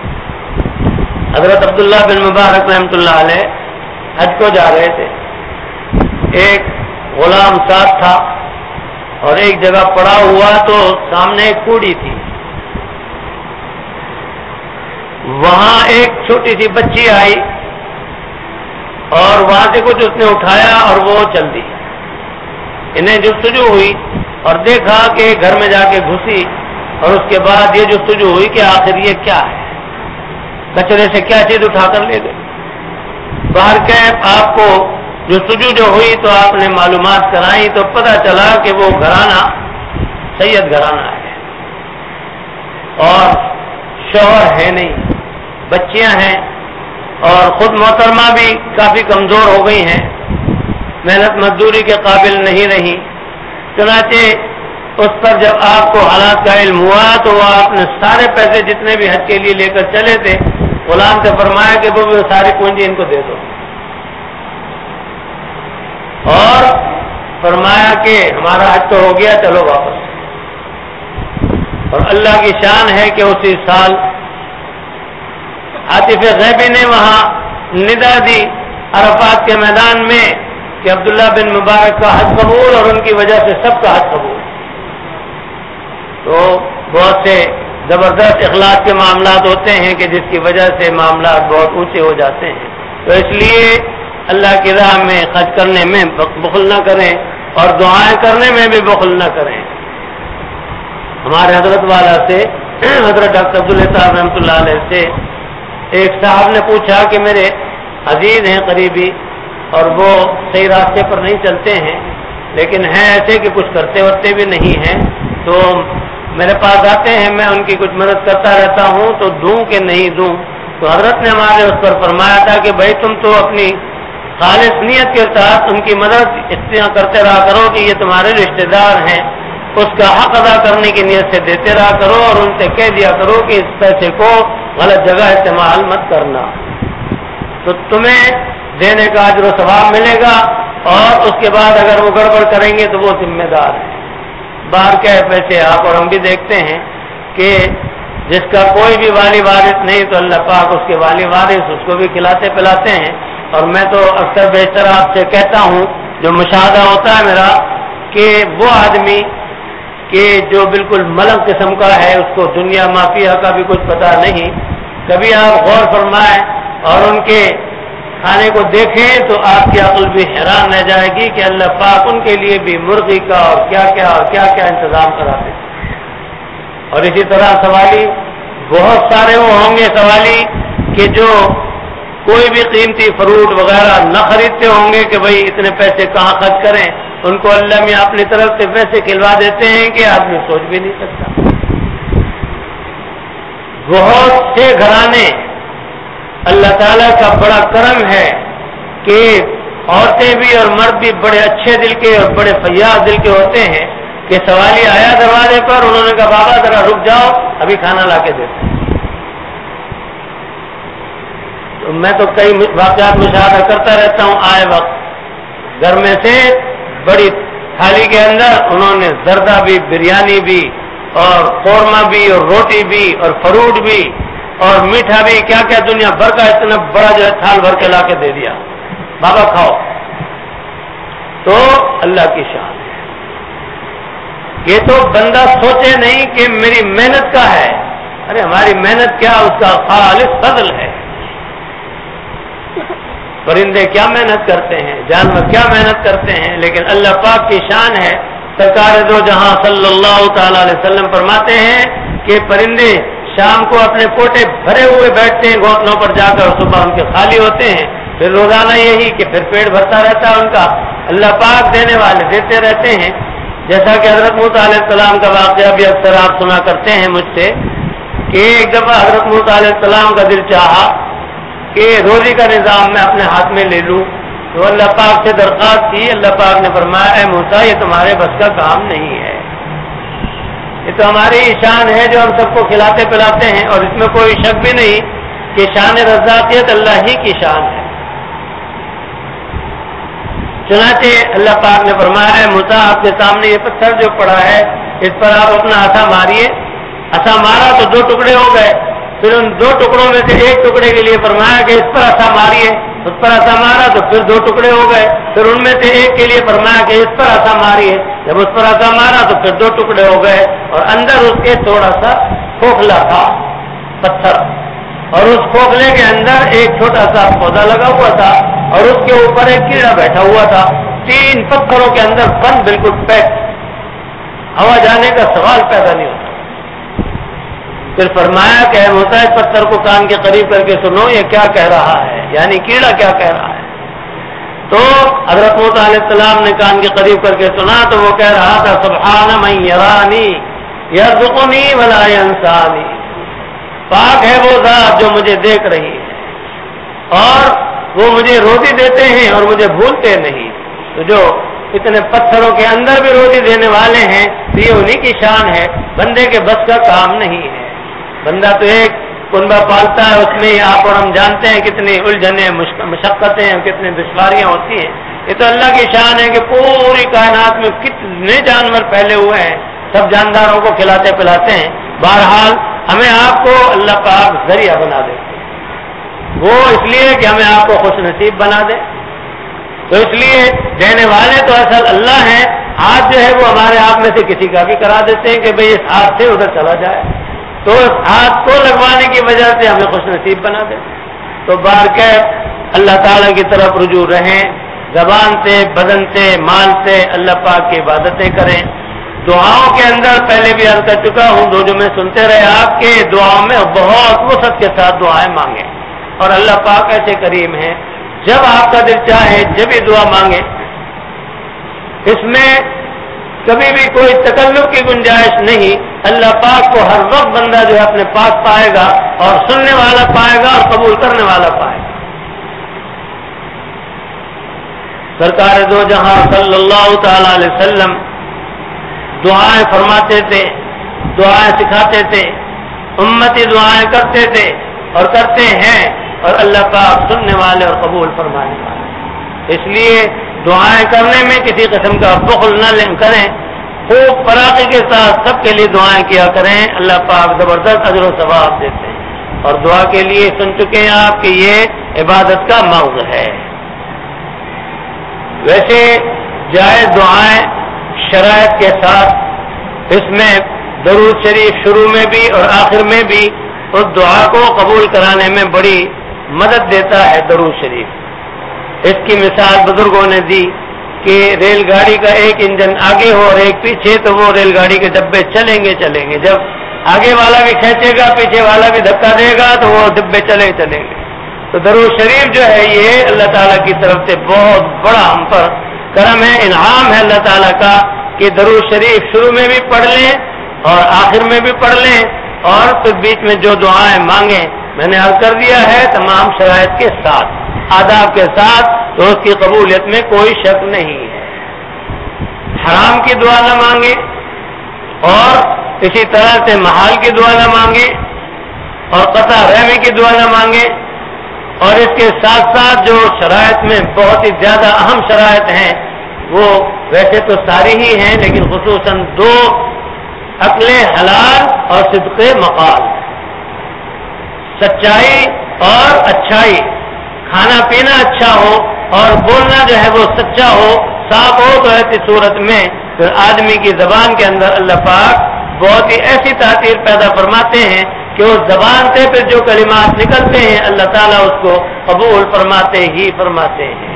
حضرت عبداللہ بن مبارک رحمۃ اللہ علیہ حج کو جا رہے تھے. ایک غلام ساتھ تھا اور ایک جگہ پڑا ہوا تو سامنے ایک کوڑی تھی. وہاں ایک چھوٹی سی بچی آئی اور وہاں سے کچھ اس نے اٹھایا اور وہ چل دی. انہیں جستجو ہوئی اور دیکھا کہ گھر میں جا کے گھسی، اور اس کے بعد یہ جستجو ہوئی کہ آخر یہ کیا ہے، کچرے سے کیا چیز اٹھا کر لے گئے. باہر کے آپ کو جستجو جو ہوئی تو آپ نے معلومات کرائی تو پتہ چلا کہ وہ گھرانہ سید گھرانہ ہے اور شوہر ہے نہیں، بچیاں ہیں اور خود محترمہ بھی کافی کمزور ہو گئی ہیں، محنت مزدوری کے قابل نہیں رہی. چنانچہ اس پر جب آپ کو حالات کا علم ہوا تو وہ آپ نے سارے پیسے جتنے بھی حج کے لیے لے کر چلے تھے غلام سے فرمایا کہ وہ ساری پونجی ان کو دے دو، اور فرمایا کہ ہمارا حج تو ہو گیا، چلو واپس. اور اللہ کی شان ہے کہ اسی سال عاطف غیبی نے وہاں ندا دی عرفات کے میدان میں کہ عبداللہ بن مبارک کا حج قبول اور ان کی وجہ سے سب کا حج قبول. تو بہت سے زبردست اخلاص کے معاملات ہوتے ہیں کہ جس کی وجہ سے معاملات بہت اونچے ہو جاتے ہیں. تو اس لیے اللہ کی راہ میں خرچ کرنے میں بخل نہ کریں اور دعائیں کرنے میں بھی بخل نہ کریں. ہمارے حضرت والا سے حضرت ڈاکٹر عبداللہ صاحب رحمۃ اللہ علیہ سے ایک صاحب نے پوچھا کہ میرے عزیز ہیں قریبی اور وہ صحیح راستے پر نہیں چلتے ہیں لیکن ہیں ایسے کہ کچھ کرتے ورتے بھی نہیں ہیں، تو میرے پاس آتے ہیں، میں ان کی کچھ مدد کرتا رہتا ہوں، تو دوں کہ نہیں دوں؟ تو حضرت نے ہمارے اس پر فرمایا تھا کہ بھائی تم تو اپنی خالص نیت کے ساتھ ان کی مدد اس طرح کرتے رہا کرو کہ یہ تمہارے رشتہ دار ہیں، اس کا حق ادا کرنے کی نیت سے دیتے رہا کرو اور ان سے کہہ دیا کرو کہ اس پیسے کو غلط جگہ استعمال مت کرنا، تو تمہیں دینے کا اجر و ثواب ملے گا، اور اس کے بعد اگر وہ گڑبڑ کریں گے تو وہ ذمہ دار ہیں. باہر کیا ہے پیسے آپ اور ہم بھی دیکھتے ہیں کہ جس کا کوئی بھی والی وارث نہیں تو اللہ پاک اس کے والی وارث اس کو بھی کھلاتے پلاتے ہیں. اور میں تو اکثر بیشتر آپ سے کہتا ہوں جو مشاہدہ ہوتا ہے میرا کہ وہ آدمی کہ جو بالکل ملنگ قسم کا ہے، اس کو دنیا مافیا کا بھی کچھ پتہ نہیں، کبھی آپ غور فرمائیں اور ان کے کھانے کو دیکھیں تو آپ کی عقل بھی حیران رہ جائے گی کہ اللہ پاک ان کے لیے بھی مرغی کا اور کیا کیا انتظام کراتے ہیں۔ اور اسی طرح سوالی بہت سارے وہ ہوں گے سوالی کہ جو کوئی بھی قیمتی فروٹ وغیرہ نہ خریدتے ہوں گے کہ بھئی اتنے پیسے کہاں خرچ کریں، ان کو اللہ میں اپنی طرف سے پیسے کھلوا دیتے ہیں کہ آدمی سوچ بھی نہیں سکتا۔ بہت سے گھرانے اللہ تعالیٰ کا بڑا کرم ہے کہ عورتیں بھی اور مرد بھی بڑے اچھے دل کے اور بڑے فیاض دل کے ہوتے ہیں کہ سوالی آیا دروازے پر، انہوں نے کہا بابا ذرا رک جاؤ ابھی کھانا لا کے دیتے ہیں۔ تو میں تو کئی واقعات مشاہدہ کرتا رہتا ہوں آئے وقت، گھر میں سے بڑی تھالی کے اندر انہوں نے زردہ بھی، بریانی بھی اور قورمہ بھی اور روٹی بھی اور فروٹ بھی اور میٹھا بھی، کیا کیا دنیا بھر کا اتنا بڑا جو ہے تھال بھر کے لا کے دے دیا، بابا کھاؤ۔ تو اللہ کی شان ہے، یہ تو بندہ سوچے نہیں کہ میری محنت کا ہے، ارے ہماری محنت کیا، اس کا خالص فضل ہے۔ پرندے کیا محنت کرتے ہیں، جانور کیا محنت کرتے ہیں، لیکن اللہ پاک کی شان ہے۔ سرکار دو جہاں صلی اللہ تعالی علیہ وسلم فرماتے ہیں کہ پرندے شام کو اپنے پوٹے بھرے ہوئے بیٹھتے ہیں گھونسلوں پر جا کر، صبح ان کے خالی ہوتے ہیں، پھر روزانہ یہی کہ پھر پیٹ بھرتا رہتا ہے ان کا۔ اللہ پاک دینے والے دیتے رہتے ہیں، جیسا کہ حضرت موسیٰ علیہ السلام کا واقعہ بھی اکثر آپ سنا کرتے ہیں مجھ سے کہ ایک دفعہ حضرت موسیٰ علیہ السلام کا دل چاہا کہ روزی کا نظام میں اپنے ہاتھ میں لے لوں، تو اللہ پاک سے درخواست کی، اللہ پاک نے فرمایا اے موسیٰ یہ تمہارے بس کا کام نہیں ہے، یہ تو ہماری شان ہے جو ہم سب کو کھلاتے پلاتے ہیں، اور اس میں کوئی شک بھی نہیں کہ شان رزاقیت اللہ ہی کی شان ہے۔ چنانچہ اللہ پاک نے فرمایا اے موسیٰ آپ کے سامنے یہ پتھر جو پڑا ہے اس پر آپ اپنا عصا ماریے۔ عصا مارا تو 2 ٹکڑے ہو گئے، پھر ان 2 ٹکڑوں میں سے ایک ٹکڑے کے لیے فرمایا کہ اس پر عصا ماریے، اس پر عصا مارا تو پھر 2 ٹکڑے ہو گئے، پھر ان میں سے ایک کے لیے فرمایا کہ اس پر عصا ماریے، جب اس پر عصا مارا تو پھر 2 ٹکڑے ہو گئے، اور اندر اس کے تھوڑا سا کھوکھلا تھا پتھر، اور اس کھوکھلے کے اندر ایک چھوٹا سا پودا لگا ہوا تھا، اور اس کے اوپر ایک کیڑا بیٹھا ہوا تھا۔ 3 پتھروں کے اندر بند بالکل پیک، ہوا جانے کا سوال پیدا نہیں ہوتا۔ پھر فرمایا کہ اے موسیٰ اس پتھر کو کان کے قریب کر کے سنو یہ کیا کہہ رہا ہے، یعنی کیڑا کیا کہہ رہا ہے۔ تو حضرت موسیٰ علیہ السلام نے کان کے قریب کر کے سنا تو وہ کہہ رہا تھا سبحان من یرانی یرزقنی ولا ینسانی، پاک ہے وہ ذات جو مجھے دیکھ رہی ہے اور وہ مجھے روزی دیتے ہیں اور مجھے بھولتے نہیں۔ تو جو اتنے پتھروں کے اندر بھی روزی دینے والے ہیں تو یہ انہی کی شان ہے، بندے کے بس کا کام نہیں ہے۔ بندہ تو ایک کنبہ پالتا ہے، اس میں آپ اور ہم جانتے ہیں کتنی الجھنیں مشقتیں ہیں، کتنی دشواریاں ہوتی ہیں۔ یہ تو اللہ کی شان ہے کہ پوری کائنات میں کتنے جانور پھیلے ہوئے ہیں، سب جانداروں کو کھلاتے پلاتے ہیں۔ بہرحال ہمیں آپ کو اللہ پاک ذریعہ بنا دے، وہ اس لیے کہ ہمیں آپ کو خوش نصیب بنا دے، تو اس لیے دینے والے تو اصل اللہ ہیں۔ ہاتھ جو ہے وہ ہمارے آپ میں سے کسی کا بھی کرا دیتے ہیں کہ بھئی اس ہاتھ سے ادھر چلا جائے، تو اس ہاتھ کو لگوانے کی وجہ سے ہمیں خوش نصیب بنا دے۔ تو بارکہ اللہ تعالیٰ کی طرف رجوع رہیں، زبان سے، بدن سے، مال سے اللہ پاک کی عبادتیں کریں۔ دعاؤں کے اندر پہلے بھی عرض کر چکا ہوں، جو میں سنتے رہے آپ کے دعاؤں میں بہت وسعت کے ساتھ دعائیں مانگیں، اور اللہ پاک ایسے کریم ہیں جب آپ کا دل چاہے جب ہی دعا مانگے، اس میں کبھی بھی کوئی تکلف کی گنجائش نہیں۔ اللہ پاک کو ہر وقت بندہ جو ہے اپنے پاس پائے گا، اور سننے والا پائے گا اور قبول کرنے والا پائے گا۔ سرکار دو جہاں صلی اللہ تعالی علیہ وسلم دعائیں فرماتے تھے، دعائیں سکھاتے تھے، امتی دعائیں کرتے تھے اور کرتے ہیں، اور اللہ پاک سننے والے اور قبول فرمانے والے۔ اس لیے دعائیں کرنے میں کسی قسم کا بخل نہ کریں، خوب فراخی کے ساتھ سب کے لیے دعائیں کیا کریں، اللہ پاک زبردست اجر و ثواب دیتے ہیں۔ اور دعا کے لیے سن چکے ہیں آپ کہ یہ عبادت کا مغز ہے۔ ویسے جائز دعائیں شرائط کے ساتھ، اس میں درود شریف شروع میں بھی اور آخر میں بھی اس دعا کو قبول کرانے میں بڑی مدد دیتا ہے درود شریف۔ اس کی مثال بزرگوں نے دی کہ ریل گاڑی کا ایک انجن آگے ہو اور ایک پیچھے تو وہ ریل گاڑی کے ڈبے چلیں گے. جب آگے والا بھی کھینچے گا پیچھے والا بھی دھکا دے گا تو وہ ڈبے چلیں گے. تو درود شریف جو ہے یہ اللہ تعالیٰ کی طرف سے بہت بڑا ہم پر کرم ہے, انعام ہے اللہ تعالیٰ کا کہ درود شریف شروع میں بھی پڑھ لیں اور آخر میں بھی پڑھ لیں, اور پھر بیچ میں جو دعائیں مانگیں میں نے عرض کر دیا ہے تمام شرائط کے ساتھ, آداب کے ساتھ, تو اس کی قبولیت میں کوئی شک نہیں ہے. حرام کی دعا نہ مانگے اور اسی طرح سے محال کی دعا نہ مانگے اور قطع رحمی کی دعا نہ مانگے, اور اس کے ساتھ ساتھ جو شرائط میں بہت ہی زیادہ اہم شرائط ہیں وہ ویسے تو ساری ہی ہیں لیکن خصوصاً 2, عقل حلال اور صدق مقال, سچائی اور اچھائی, کھانا پینا اچھا ہو اور بولنا جو ہے وہ سچا ہو, صاف ہو, تو ایسی صورت میں پھر آدمی کی زبان کے اندر اللہ پاک بہت ہی ایسی تاثیر پیدا فرماتے ہیں کہ اس زبان سے پھر جو کلمات نکلتے ہیں اللہ تعالیٰ اس کو قبول فرماتے ہی فرماتے ہیں.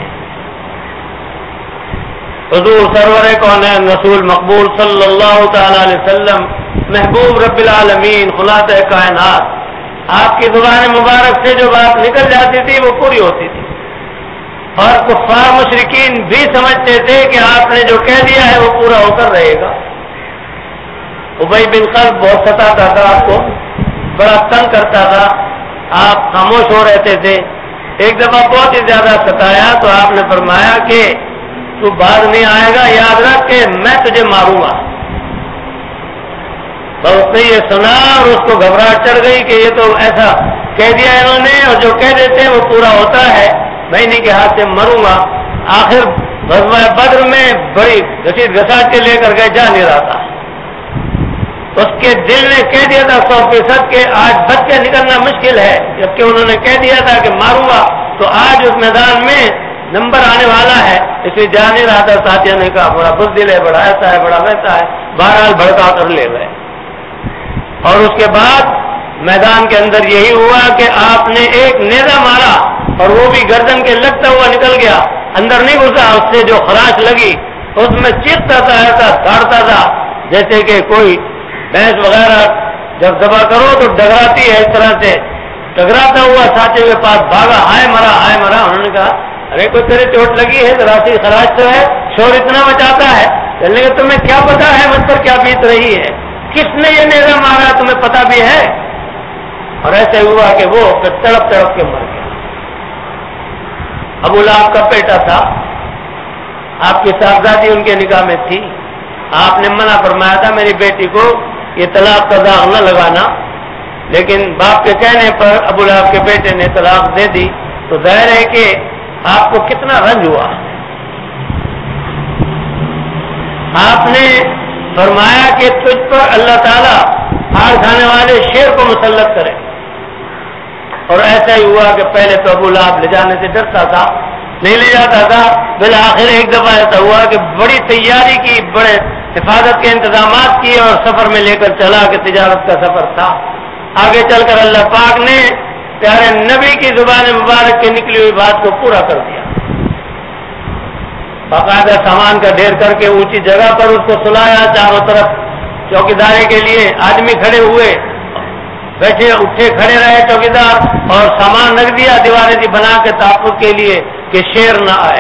حضور سرور کونین رسول مقبول صلی اللہ تعالی علیہ وسلم محبوب رب العالمین خلاصہ کائنات, آپ کی زبان مبارک سے جو بات نکل جاتی تھی وہ پوری ہوتی تھی, اور کفار مشرکین بھی سمجھتے تھے کہ آپ نے جو کہہ دیا ہے وہ پورا ہو کر رہے گا. ابی بن خلف بہت ستاتا تھا, آپ کو بڑا تنگ کرتا تھا, آپ خاموش ہو رہتے تھے. ایک دفعہ بہت ہی زیادہ ستایا تو آپ نے فرمایا کہ تو باز نہیں آئے گا, یاد رکھ کہ میں تجھے ماروں گا. تو اس نے یہ سنا اور اس کو گھبراہٹ چڑھ گئی کہ یہ تو ایسا کہہ دیا انہوں نے, اور جو کہہ دیتے ہیں وہ پورا ہوتا ہے, میں انہیں کے ہاتھ سے مروں گا. آخر غزوہ بدر میں بڑی گھسیٹ گھساٹ کے لے کر گئے, جا نہیں رہا تھا. اس کے دل نے کہہ دیا تھا 100% کہ آج بچ کے نکلنا مشکل ہے, جبکہ انہوں نے کہہ دیا تھا کہ ماروں گا, تو آج اس میدان میں نمبر آنے والا ہے, اس لیے جا نہیں رہا تھا. ساتھیوں نے کہا بڑا بزدل ہے, بڑا ایسا ہے, بڑا ویسا ہے, بہرحال بھڑکا کر لے گئے. اور اس کے بعد میدان کے اندر یہی ہوا کہ آپ نے ایک نیزہ مارا اور وہ بھی گردن کے لگتا ہوا نکل گیا, اندر نہیں گھسا. اس سے جو خراش لگی اس میں چیختا تھا, ایسا دھاڑتا تھا جیسے کہ کوئی بھینس وغیرہ جب ذبح کرو تو ڈگراتی ہے, اس طرح سے ٹکراتا ہوا ساتھیوں کے پاس بھاگا, ہائے مرا ہائے مرا. انہوں نے کہا ارے کوئی تیرے چوٹ لگی ہے, ذرا سی خراش تو ہے, شور اتنا مچاتا ہے, چلنے کا تمہیں کیا پتا ہے مجھ پر کیا بیت رہی ہے, کس نے یہ نیزہ مارا تمہیں پتا بھی ہے. اور ایسے ہوا کہ وہ پھر تڑپ تڑپ کے مر گیا. ابو لہب کا بیٹا تھا, آپ کی صاحبزادی ان کے نکاح میں تھی. آپ نے منع فرمایا تھا میری بیٹی کو یہ طلاق کا داغ نہ لگانا, لیکن باپ کے کہنے پر ابو لہب کے بیٹے نے طلاق دے دی. تو ظاہر ہے کہ آپ کو کتنا رنج ہوا. آپ نے فرمایا کہ تجھ پر اللہ تعالیٰ ہار کھانے والے شیر کو مسلط کرے. اور ایسا ہی ہوا کہ پہلے تو ابو لہب لے جانے سے ڈرتا تھا, نہیں لے جاتا تھا. بالآخر ایک دفعہ ایسا ہوا کہ بڑی تیاری کی, بڑے حفاظت کے انتظامات کیے اور سفر میں لے کر چلا کہ تجارت کا سفر تھا. آگے چل کر اللہ پاک نے پیارے نبی کی زبان مبارک کی نکلی ہوئی بات کو پورا کر دیا. باقاعدہ سامان کا ڈھیر کر کے اونچی جگہ پر اس کو سلایا, چاروں طرف چوکیداری کے لیے آدمی کھڑے ہوئے, بیٹھے اٹھے کھڑے رہے چوکیدار, اور سامان رکھ دیا دیواریں دی بنا کے تحفظ کے لیے کہ شیر نہ آئے.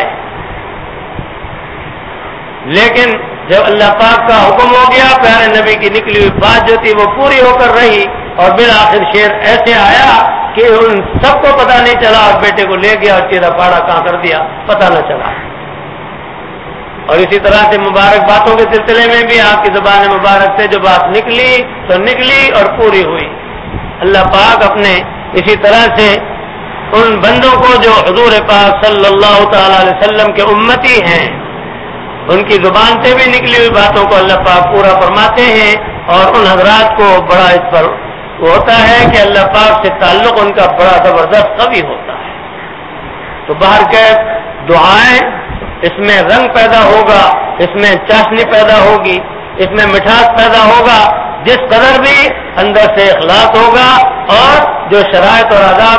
لیکن جب اللہ پاک کا حکم ہو گیا, پیارے نبی کی نکلی ہوئی بات جو تھی وہ پوری ہو کر رہی, اور بالآخر شیر ایسے آیا کہ ان سب کو پتہ نہیں چلا, اور بیٹے کو لے گیا اور چیرا پاڑا کہاں کر دیا پتہ نہ چلا. اور اسی طرح سے مبارک باتوں کے سلسلے میں بھی آپ کی زبان مبارک سے جو بات نکلی تو نکلی اور پوری ہوئی. اللہ پاک اپنے اسی طرح سے ان بندوں کو جو حضور پاک صلی اللہ تعالی علیہ وسلم کے امتی ہیں, ان کی زبان سے بھی نکلی ہوئی باتوں کو اللہ پاک پورا فرماتے ہیں. اور ان حضرات کو بڑا اس پر ہوتا ہے کہ اللہ پاک سے تعلق ان کا بڑا زبردست قوی ہوتا ہے. تو باہر کے دعائیں, اس میں رنگ پیدا ہوگا, اس میں چاشنی پیدا ہوگی, اس میں مٹھاس پیدا ہوگا, جس قدر بھی اندر سے اخلاص ہوگا اور جو شرائط اور آداب ہیں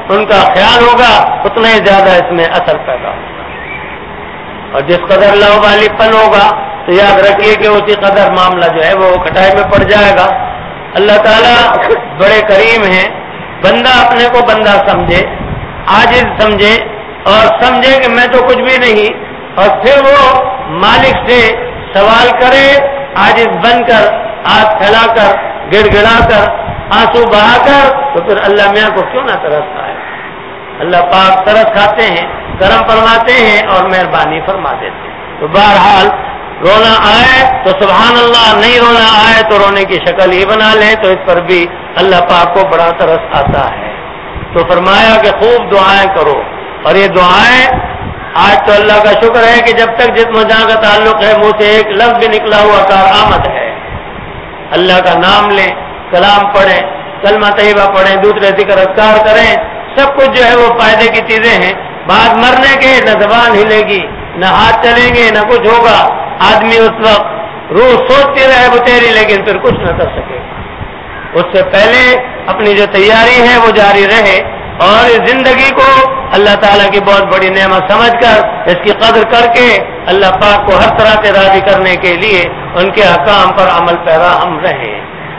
ان کا خیال ہوگا اتنا ہی زیادہ اس میں اثر پیدا ہوگا. اور جس قدر لاوالی پن ہوگا تو یاد رکھیے کہ اسی قدر معاملہ جو ہے وہ کٹائی میں پڑ جائے گا. اللہ تعالیٰ بڑے کریم ہیں. بندہ اپنے کو بندہ سمجھے، عاجز سمجھے اور سمجھے کہ میں تو کچھ بھی نہیں، اور پھر وہ مالک سے سوال کرے عاجز بن کر، ہاتھ پھیلا کر، گڑ گڑا کر، آنسو بہا کر، تو پھر اللہ میاں کو کیوں نہ ترس آئے. اللہ پاک ترس کھاتے ہیں، کرم فرماتے ہیں اور مہربانی فرما دیتے ہیں. تو بہرحال رونا آئے تو سبحان اللہ، نہیں رونا آئے تو رونے کی شکل ہی بنا لیں، تو اس پر بھی اللہ پاک کو بڑا ترس آتا ہے. تو فرمایا کہ خوب دعائیں کرو. اور یہ دعائیں آج تو اللہ کا شکر ہے کہ جب تک جسم و جان کا تعلق ہے منہ سے ایک لفظ بھی نکلا ہوا کارآمد ہے. اللہ کا نام لیں، کلام پڑھیں، کلمہ طیبہ پڑھیں، دوسرے ذکر اذکار کریں، سب کچھ جو ہے وہ فائدے کی چیزیں ہیں. بعد مرنے کے نہ زبان ہلے گی، نہ ہاتھ چلیں گے، نہ کچھ ہوگا. آدمی اس وقت روح سوچتی رہے بتیری، لیکن پھر کچھ نہ کر سکے. اس سے پہلے اپنی جو تیاری ہے وہ جاری رہے، اور اس زندگی کو اللہ تعالیٰ کی بہت بڑی نعمت سمجھ کر اس کی قدر کر کے اللہ پاک کو ہر طرح سے راضی کرنے کے لیے ان کے احکام پر عمل پیرا ہم رہیں.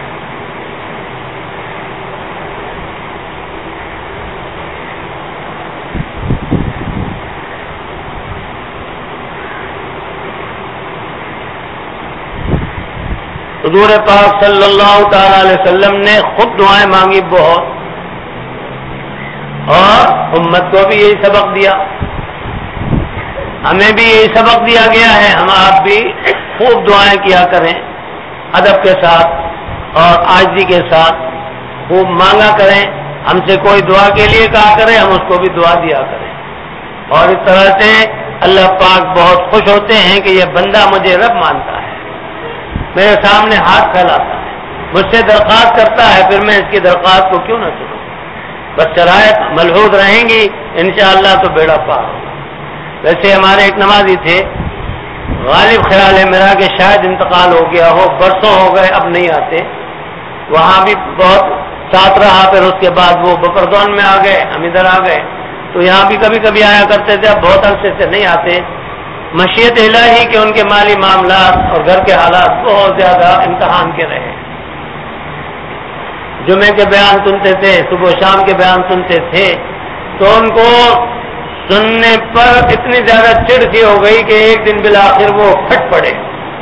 حضور پاک صلی اللہ تعالی علیہ وسلم نے خود دعائیں مانگی بہت، اور امت کو بھی یہی سبق دیا، ہمیں بھی یہی سبق دیا گیا ہے. ہم آپ بھی خوب دعائیں کیا کریں، ادب کے ساتھ اور عاجزی کے ساتھ خوب مانگا کریں. ہم سے کوئی دعا کے لیے کہا کرے، ہم اس کو بھی دعا دیا کریں. اور اس طرح سے اللہ پاک بہت خوش ہوتے ہیں کہ یہ بندہ مجھے رب مانتا ہے، میرے سامنے ہاتھ پھیلاتا ہے، مجھ سے درخواست کرتا ہے، پھر میں اس کی درخواست کو کیوں نہ سنوں. بس شرائط ملحوظ رہیں گی انشاءاللہ تو بیڑا پار ہوگا. ویسے ہمارے ایک نمازی تھے، غالب خیال ہے میرا کہ شاید انتقال ہو گیا ہو، برسوں ہو گئے اب نہیں آتے. وہاں بھی بہت ساتھ رہا، پھر اس کے بعد وہ بکردون میں آ گئے، ہم ادھر آ گئے. تو یہاں بھی کبھی کبھی آیا کرتے تھے، اب بہت عرصے سے نہیں آتے. مشیت الہی کہ ان کے مالی معاملات اور گھر کے حالات بہت زیادہ امتحان کے رہے. جمعے کے بیان سنتے تھے، صبح شام کے بیان سنتے تھے، تو ان کو سننے پر اتنی زیادہ چڑ سی ہو گئی کہ ایک دن بالآخر وہ پھٹ پڑے.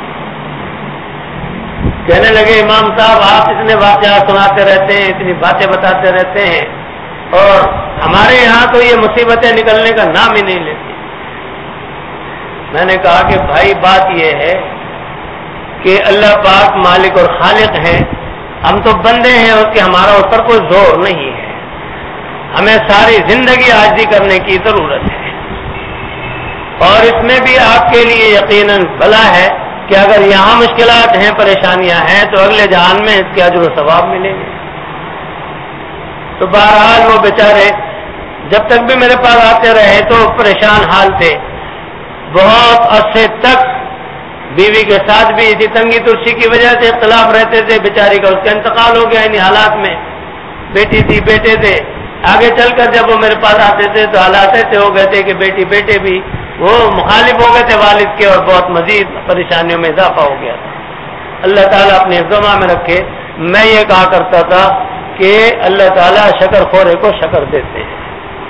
کہنے لگے امام صاحب آپ اتنے واقعات سناتے رہتے ہیں، اتنی باتیں بتاتے رہتے ہیں، اور ہمارے یہاں تو یہ مصیبتیں نکلنے کا نام ہی نہیں لیتی. میں نے کہا کہ بھائی بات یہ ہے کہ اللہ پاک مالک اور خالق ہیں، ہم تو بندے ہیں اس کے، ہمارا اس پر کوئی زور نہیں ہے. ہمیں ساری زندگی عاجزی کرنے کی ضرورت ہے. اور اس میں بھی آپ کے لیے یقیناً بھلا ہے کہ اگر یہاں مشکلات ہیں، پریشانیاں ہیں، تو اگلے جہان میں اس کے اجر و ثواب ملیں گے. تو بہرحال وہ بیچارے جب تک بھی میرے پاس آتے رہے تو پریشان حال تھے. بہت عرصے تک بیوی کے ساتھ بھی اسی تنگی ترشی کی وجہ سے اختلاف رہتے تھے. بیچاری کا اس کا انتقال ہو گیا انہی حالات میں. بیٹی تھی، بیٹے تھے. آگے چل کر جب وہ میرے پاس آتے تھے تو حالات ایسے ہو گئے تھے کہ بیٹی بیٹے بھی وہ مخالف ہو گئے تھے والد کے، اور بہت مزید پریشانیوں میں اضافہ ہو گیا تھا. اللہ تعالیٰ اپنے حفظ میں رکھے. میں یہ کہا کرتا تھا کہ اللہ تعالیٰ شکر خورے کو شکر دیتے ہیں.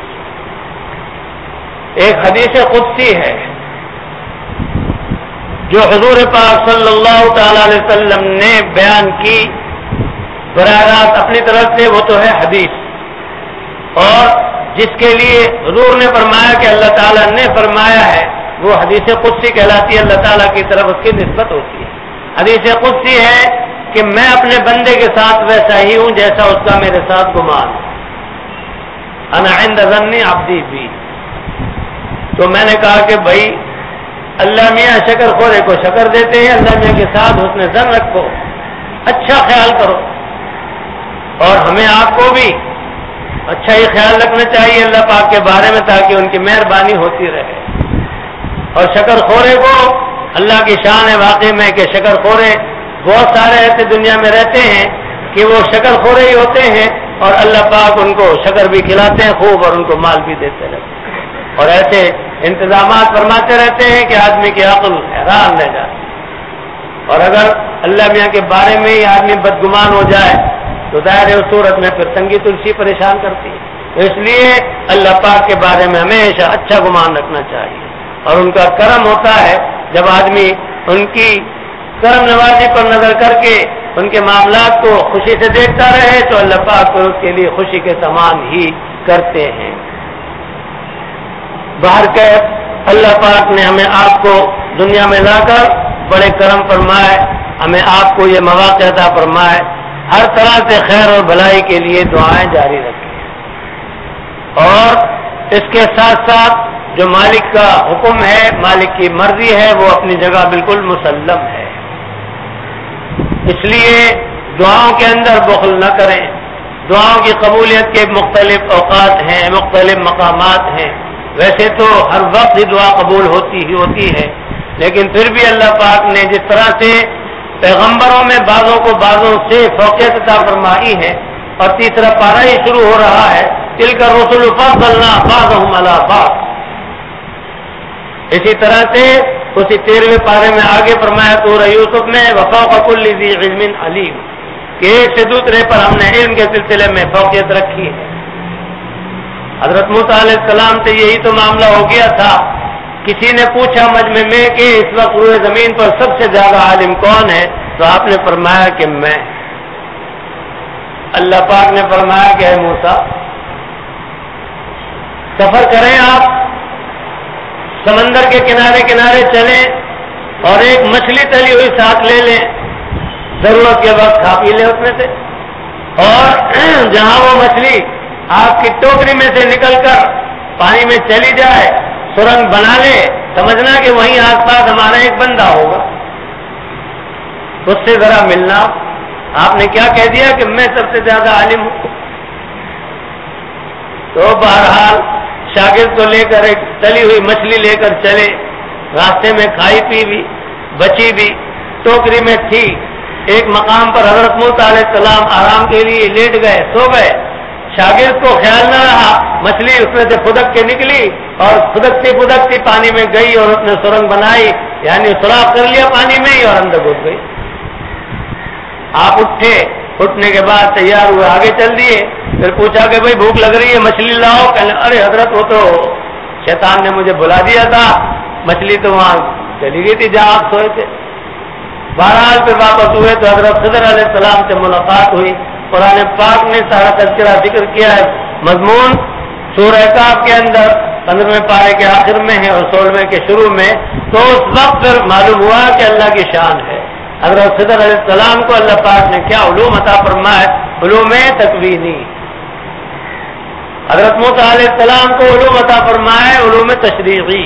ایک حدیث قدسی ہے جو حضور پاک صلی اللہ تعالی علیہ وسلم نے بیان کی براہ راست اپنی طرف سے، وہ تو ہے حدیث، اور جس کے لیے حضور نے فرمایا کہ اللہ تعالیٰ نے فرمایا ہے، وہ حدیث قدسی کہلاتی ہے. اللہ تعالیٰ کی طرف اس کی نسبت ہوتی ہے. حدیث قدسی ہے کہ میں اپنے بندے کے ساتھ ویسا ہی ہوں جیسا اس کا میرے ساتھ گمان. انا عند ظن عبدی بی. تو میں نے کہا کہ بھائی اللہ میاں شکر خورے کو شکر دیتے ہیں، اللہ میاں کے ساتھ حسن ظن رکھو، اچھا خیال کرو، اور ہمیں آپ کو بھی اچھا ہی خیال رکھنا چاہیے اللہ پاک کے بارے میں، تاکہ ان کی مہربانی ہوتی رہے. اور شکر خورے کو اللہ کی شان ہے واقعی میں کہ شکر خورے بہت سارے ایسے دنیا میں رہتے ہیں کہ وہ شکر خورے ہی ہوتے ہیں، اور اللہ پاک ان کو شکر بھی کھلاتے ہیں خوب اور ان کو مال بھی دیتے رہتے ہیں، اور ایسے انتظامات فرماتے رہتے ہیں کہ آدمی کی عقل حیران رہ جاتی ہے۔ اور اگر اللہ میاں کے بارے میں ہی آدمی بدگمان ہو جائے تو ظاہر اس صورت میں پھر تنگی تلسی پریشان کرتی ہے۔ تو اس لیے اللہ پاک کے بارے میں ہمیشہ اچھا گمان رکھنا چاہیے، اور ان کا کرم ہوتا ہے جب آدمی ان کی کرم نوازی پر نظر کر کے ان کے معاملات کو خوشی سے دیکھتا رہے تو اللہ پاک کو اس کے لیے خوشی کے سامان ہی کرتے ہیں۔ باہر کے اللہ پاک نے ہمیں آپ کو دنیا میں لا کر بڑے کرم فرمائے، ہمیں آپ کو یہ مواقع عطا فرمائے، ہر طرح سے خیر اور بھلائی کے لیے دعائیں جاری رکھیں، اور اس کے ساتھ ساتھ جو مالک کا حکم ہے، مالک کی مرضی ہے، وہ اپنی جگہ بالکل مسلم ہے۔ اس لیے دعاؤں کے اندر بخل نہ کریں۔ دعاؤں کی قبولیت کے مختلف اوقات ہیں، مختلف مقامات ہیں، ویسے تو ہر وقت ہی دعا قبول ہوتی ہی ہوتی ہے، لیکن پھر بھی اللہ پاک نے جس طرح سے پیغمبروں میں بعضوں کو بعضوں سے فوقیت عطا فرمائی ہے، اور تیسرا پارہ ہی شروع ہو رہا ہے تلک الرسل فضلنا بعضهم علی بعض، اسی طرح سے اسی 13ویں پارے میں آگے فرمایا سورہ یوسف میں وفوق کل ذی علم علیم، کہ ایک سے دوسرے پر ہم نے علم کے سلسلے میں فوقیت رکھی ہے۔ حضرت موسیٰ علیہ السلام سے یہی تو معاملہ ہو گیا تھا، کسی نے پوچھا مجمع میں کہ اس وقت روئے زمین پر سب سے زیادہ عالم کون ہے، تو آپ نے فرمایا کہ میں۔ اللہ پاک نے فرمایا کہ اے موسیٰ سفر کریں، آپ سمندر کے کنارے کنارے چلیں اور ایک مچھلی تلی ہوئی ساتھ لے لیں، ضرورت کے وقت کھا پی لیں اس میں سے، اور جہاں وہ مچھلی آپ کی ٹوکری میں سے نکل کر پانی میں چلی جائے، سرنگ بنا لے، سمجھنا کہ وہیں آس پاس ہمارا ایک بندہ ہوگا، اس سے ذرا ملنا۔ آپ نے کیا کہہ دیا کہ میں سب سے زیادہ عالم ہوں؟ تو بہرحال شاگرد کو لے کر ایک تلی ہوئی مچھلی لے کر چلے، راستے میں کھائی پی بھی، بچی بھی، ٹوکری میں تھی۔ ایک مقام پر حضرت موسیٰ علیہ السلام آرام کے لیے لیٹ گئے، سو گئے، شاگرد کو خیال نہ رہا، مچھلی اس میں سے پھدک کے نکلی اور پھدکتی پانی میں گئی اور اس نے سرنگ بنائی، یعنی سوراخ کر لیا پانی میں ہی اور اندر گھس گئی۔ آپ اٹھے، اٹھنے کے بعد تیار ہوئے، آگے چل دیے، پھر پوچھا کہ بھائی بھوک لگ رہی ہے مچھلی لاؤ، کہنے ارے حضرت وہ تو شیطان نے مجھے بلا دیا تھا، مچھلی تو وہاں چلی گئی تھی جہاں آپ سوئے تھے۔ بہرحال پھر واپس ہوئے تو حضرت خضر علیہ السلام سے ملاقات ہوئی۔ قرآن پاک نے سارا تذکرہ ذکر کیا ہے، مضمون سورہ کہف کے اندر 15ویں پارے کے آخر میں ہے اور 16ویں کے شروع میں، تو اس وقت پھر معلوم ہوا کہ اللہ کی شان ہے۔ حضرت خضر علیہ السلام کو اللہ پاک نے کیا علوم عطا فرمائے، علوم تکوینی۔ حضرت موسیٰ علیہ السلام کو علوم عطا فرمائے، علوم تشریعی۔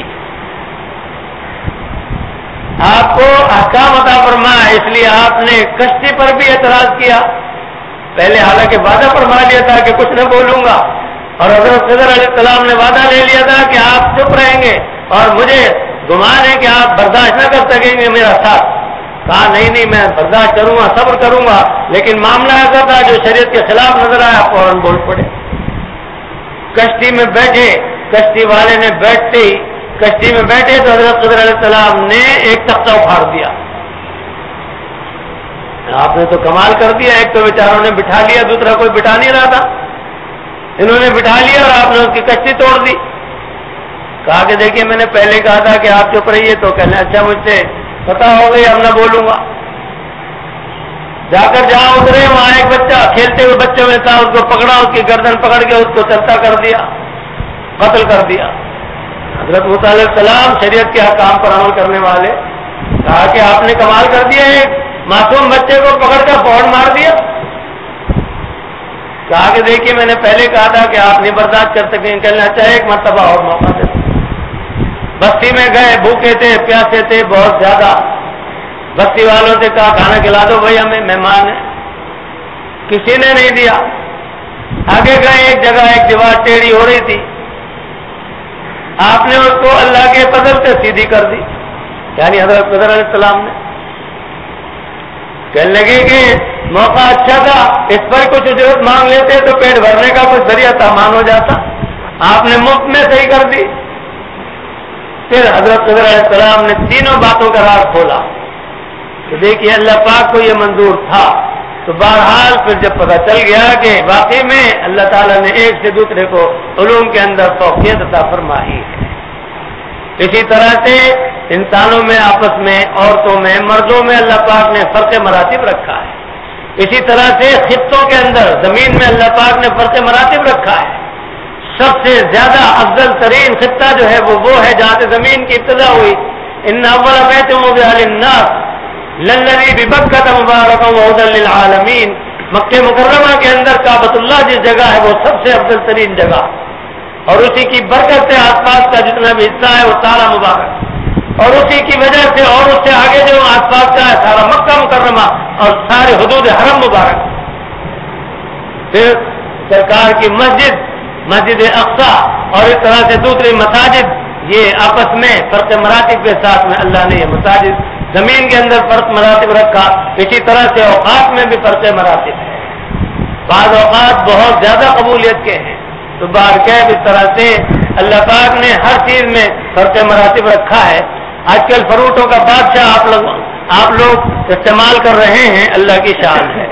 آپ کو احکام عطا فرمایا، اس لیے آپ نے کشتی پر بھی اعتراض کیا، پہلے حالانکہ وعدہ فرما لیا تھا کہ کچھ نہ بولوں گا، اور حضرت خضر علیہ السلام نے وعدہ لے لیا تھا کہ آپ چپ رہیں گے اور مجھے گمان ہے کہ آپ برداشت نہ کر سکیں گے میرا ساتھ۔ کہا نہیں میں برداشت کروں گا، صبر کروں گا، لیکن معاملہ ایسا تھا جو شریعت کے خلاف نظر آیا، فوراً بول پڑے۔ کشتی میں بیٹھے، کشتی والے نے بیٹھتے ہی کشتی میں بیٹھے تو حضرت خضر علیہ السلام نے ایک تختہ اکھاڑ دیا۔ آپ نے تو کمال کر دیا، ایک تو بیچاروں نے بٹھا لیا، دوسرا کوئی بٹھا نہیں رہا تھا، انہوں نے بٹھا لیا اور آپ نے اس کی کشتی توڑ دی۔ کہا کہ دیکھیے میں نے پہلے کہا تھا کہ آپ چپ رہیے، تو کہنے اچھا مجھ سے پتا ہو گئی، اب نہ بولوں گا۔ جا کر جہاں اترے وہاں ایک بچہ کھیلتے ہوئے بچوں میں تھا، اس کو پکڑا، اس کی گردن پکڑ کے اس کو چلتا کر دیا، قتل کر دیا۔ حضرت موسیٰ علیہ السلام شریعت کے احکام پر عمل کرنے والے، کہا کہ آپ نے کمال کر دیا، ایک معصوم بچے کو پکڑ کر فوراً مار دیا۔ کہا کہ دیکھیے میں نے پہلے کہا تھا کہ آپ نہیں برداشت کر سکیں، کہنا چاہے ایک مرتبہ اور موقع دے۔ بستی میں گئے، بھوکے تھے، پیاسے تھے بہت زیادہ، بستی والوں سے کہا کھانا کھلا دو بھائی، ہمیں مہمان ہیں، کسی نے نہیں دیا۔ آگے گئے، ایک جگہ ایک دیوار ٹیڑھی ہو رہی تھی، آپ نے اس کو اللہ کے فضل سے سیدھی کر دی، یعنی حضرت خضر علیہ السلام نے۔ کہنے لگے کہ موقع اچھا تھا، اس پر کچھ اجرت مانگ لیتے تو پیٹ بھرنے کا کچھ ذریعہ سامان ہو جاتا، آپ نے مفت میں صحیح کر دی۔ پھر حضرت خضر علیہ السلام نے تینوں باتوں کا راز کھولا تو دیکھیے اللہ پاک کو یہ منظور تھا۔ تو بہرحال پھر جب پتہ چل گیا کہ واقعی میں اللہ تعالیٰ نے ایک سے دوسرے کو علوم کے اندر فوقیت عطا فرمائی ہے۔ اسی طرح سے انسانوں میں، آپس میں، عورتوں میں، مردوں میں اللہ پاک نے فرق مراتب رکھا ہے۔ اسی طرح سے خطوں کے اندر زمین میں اللہ پاک نے فرق مراتب رکھا ہے۔ سب سے زیادہ افضل ترین خطہ جو ہے وہ ہے جہاں سے زمین کی ابتدا ہوئی، ان اول بیت وضع للناس للذی ببکۃ مبارکا وہدی للعالمین۔ مکہ مکرمہ کے اندر کعبۃ اللہ جس جگہ ہے وہ سب سے افضل ترین جگہ، اور اسی کی برکت سے آس پاس کا جتنا بھی حصہ ہے وہ سارا مبارک، اور اسی کی وجہ سے اور اس سے آگے جو آس پاس کا ہے سارا مکہ مکرمہ اور سارے حدود حرم مبارک۔ پھر سرکار کی مسجد اقصیٰ اور اس طرح سے دوسری مساجد، یہ آپس میں فرق مراتب کے ساتھ میں اللہ نے یہ مساجد زمین کے اندر فرق مراتب رکھا۔ اسی طرح سے اوقات میں بھی فرق مراتب ہے، بعض اوقات بہت زیادہ قبولیت کے ہیں، تو بارکیف اس طرح سے اللہ پاک نے ہر چیز میں فرق مراتب رکھا ہے۔ آج کل فروٹوں کا بادشاہ آپ لوگ استعمال کر رہے ہیں، اللہ کی شان ہے۔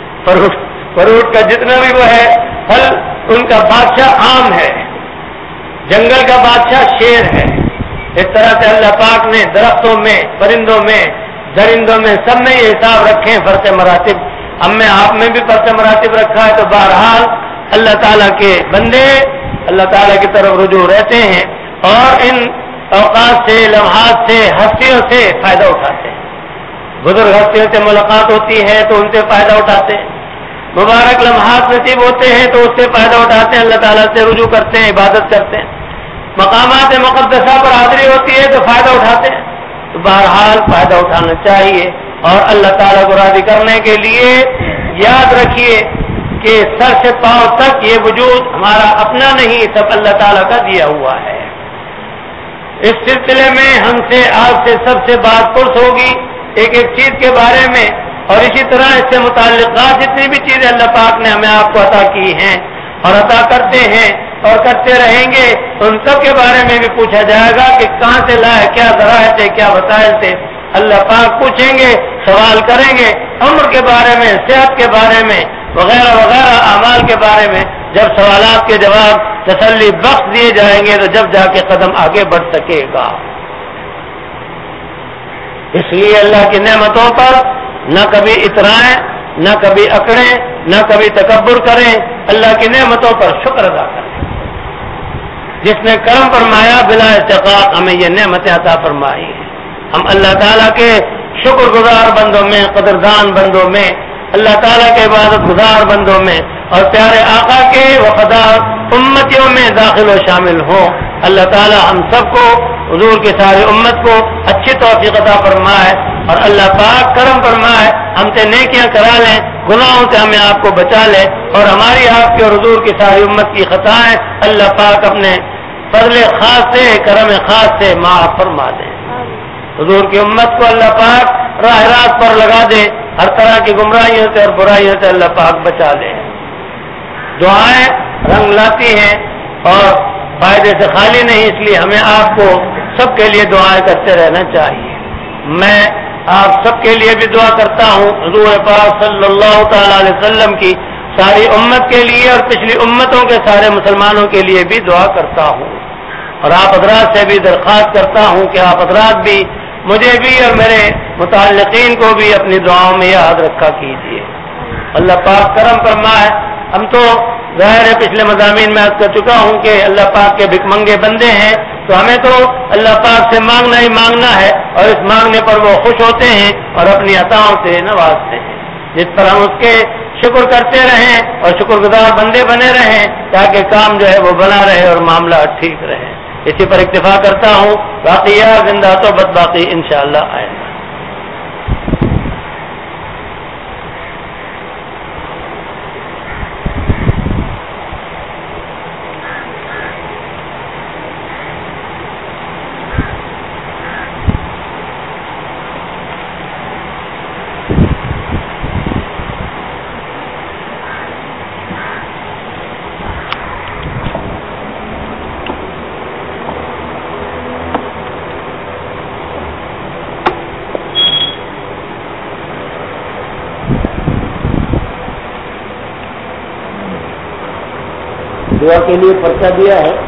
فروٹ کا جتنا بھی وہ ہے پھل، ان کا بادشاہ آم ہے، جنگل کا بادشاہ شیر ہے۔ اس طرح سے اللہ پاک نے درختوں میں، پرندوں میں، درندوں میں سب میں یہ حساب رکھے ہیں فرق مراتب۔ ہم میں آپ میں بھی فرق مراتب رکھا ہے۔ تو بہرحال اللہ تعالیٰ کے بندے اللہ تعالیٰ کی طرف رجوع رہتے ہیں اور ان اوقات سے، لمحات سے، ہستیوں سے فائدہ اٹھاتے ہیں۔ بزرگ ہستیوں سے ملاقات ہوتی ہے تو ان سے فائدہ اٹھاتے ہیں، مبارک لمحات نصیب ہوتے ہیں تو اس سے فائدہ اٹھاتے ہیں، اللہ تعالیٰ سے رجوع کرتے ہیں، عبادت کرتے ہیں، مقامات مقدسہ پر حاضری ہوتی ہے تو فائدہ اٹھاتے ہیں۔ تو بہرحال فائدہ اٹھانا چاہیے، اور اللہ تعالیٰ کو راضی کرنے کے لیے یاد رکھیے کہ سر سے پاؤں تک یہ وجود ہمارا اپنا نہیں، سب اللہ تعالیٰ کا دیا ہوا ہے۔ اس سلسلے میں ہم سے، آپ سے، سب سے بات پرس ہوگی ایک ایک چیز کے بارے میں، اور اسی طرح اس سے متعلقات جتنی بھی چیزیں اللہ پاک نے ہمیں آپ کو عطا کی ہیں اور عطا کرتے ہیں اور کرتے رہیں گے، ان سب کے بارے میں بھی پوچھا جائے گا کہ کہاں سے لائے، کیا ذرائع تھے، کیا وسائل تھے۔ اللہ پاک پوچھیں گے، سوال کریں گے عمر کے بارے میں، صحت کے بارے میں، وغیرہ وغیرہ اعمال کے بارے میں۔ جب سوالات کے جواب تسلی بخش دیے جائیں گے تو جب جا کے قدم آگے بڑھ سکے گا۔ اس لیے اللہ کی نعمتوں پر نہ کبھی اترائیں، نہ کبھی اکڑیں، نہ کبھی تکبر کریں، اللہ کی نعمتوں پر شکر ادا کریں۔ جس نے کرم فرمایا بلا استحقاق ہمیں یہ نعمتیں عطا فرمائی ہیں، ہم اللہ تعالیٰ کے شکر گزار بندوں میں، قدردان بندوں میں، اللہ تعالیٰ کے عبادت گزار بندوں میں اور پیارے آقا کے وفادار امتیوں میں داخل و شامل ہوں۔ اللہ تعالیٰ ہم سب کو، حضور کی ساری امت کو اچھی توفیق عطا فرمائے، اور اللہ پاک کرم فرمائے، ہم سے نیکیاں کرا لیں، گناہوں سے ہمیں آپ کو بچا لے، اور ہماری آپ کی اور حضور کی ساری امت کی خطائیں اللہ پاک اپنے فضل خاص سے، کرم خاص سے معاف فرما دیں۔ حضور کی امت کو اللہ پاک راہ راست پر لگا دے، ہر طرح کی گمراہیوں سے اور برائیوں سے اللہ پاک بچا لے۔ دعائیں رنگ لاتی ہیں اور فائدے سے خالی نہیں، اس لیے ہمیں آپ کو سب کے لیے دعائیں کرتے رہنا چاہیے۔ میں آپ سب کے لیے بھی دعا کرتا ہوں، حضور پاک صلی اللہ تعالی علیہ وسلم کی ساری امت کے لیے اور پچھلی امتوں کے سارے مسلمانوں کے لیے بھی دعا کرتا ہوں، اور آپ حضرات سے بھی درخواست کرتا ہوں کہ آپ حضرات بھی مجھے بھی اور میرے متعلقین کو بھی اپنی دعاؤں میں یاد رکھا کیجیے۔ اللہ پاک کرم فرمائے۔ ہم تو ظاہر ہے پچھلے مضامین میں عرض کر چکا ہوں کہ اللہ پاک کے بھک منگے بندے ہیں، تو ہمیں تو اللہ پاک سے مانگنا ہی مانگنا ہے، اور اس مانگنے پر وہ خوش ہوتے ہیں اور اپنی عطاؤں سے نوازتے ہیں، جس پر ہم اس کے شکر کرتے رہیں اور شکر گزار بندے بنے رہیں، تاکہ کام جو ہے وہ بنا رہے اور معاملہ ٹھیک رہے۔ اسی پر اکتفا کرتا ہوں، باقی یار زندہ تو بد باقی انشاءاللہ آئے گا۔ دعا کے لیے پرچہ دیا ہے.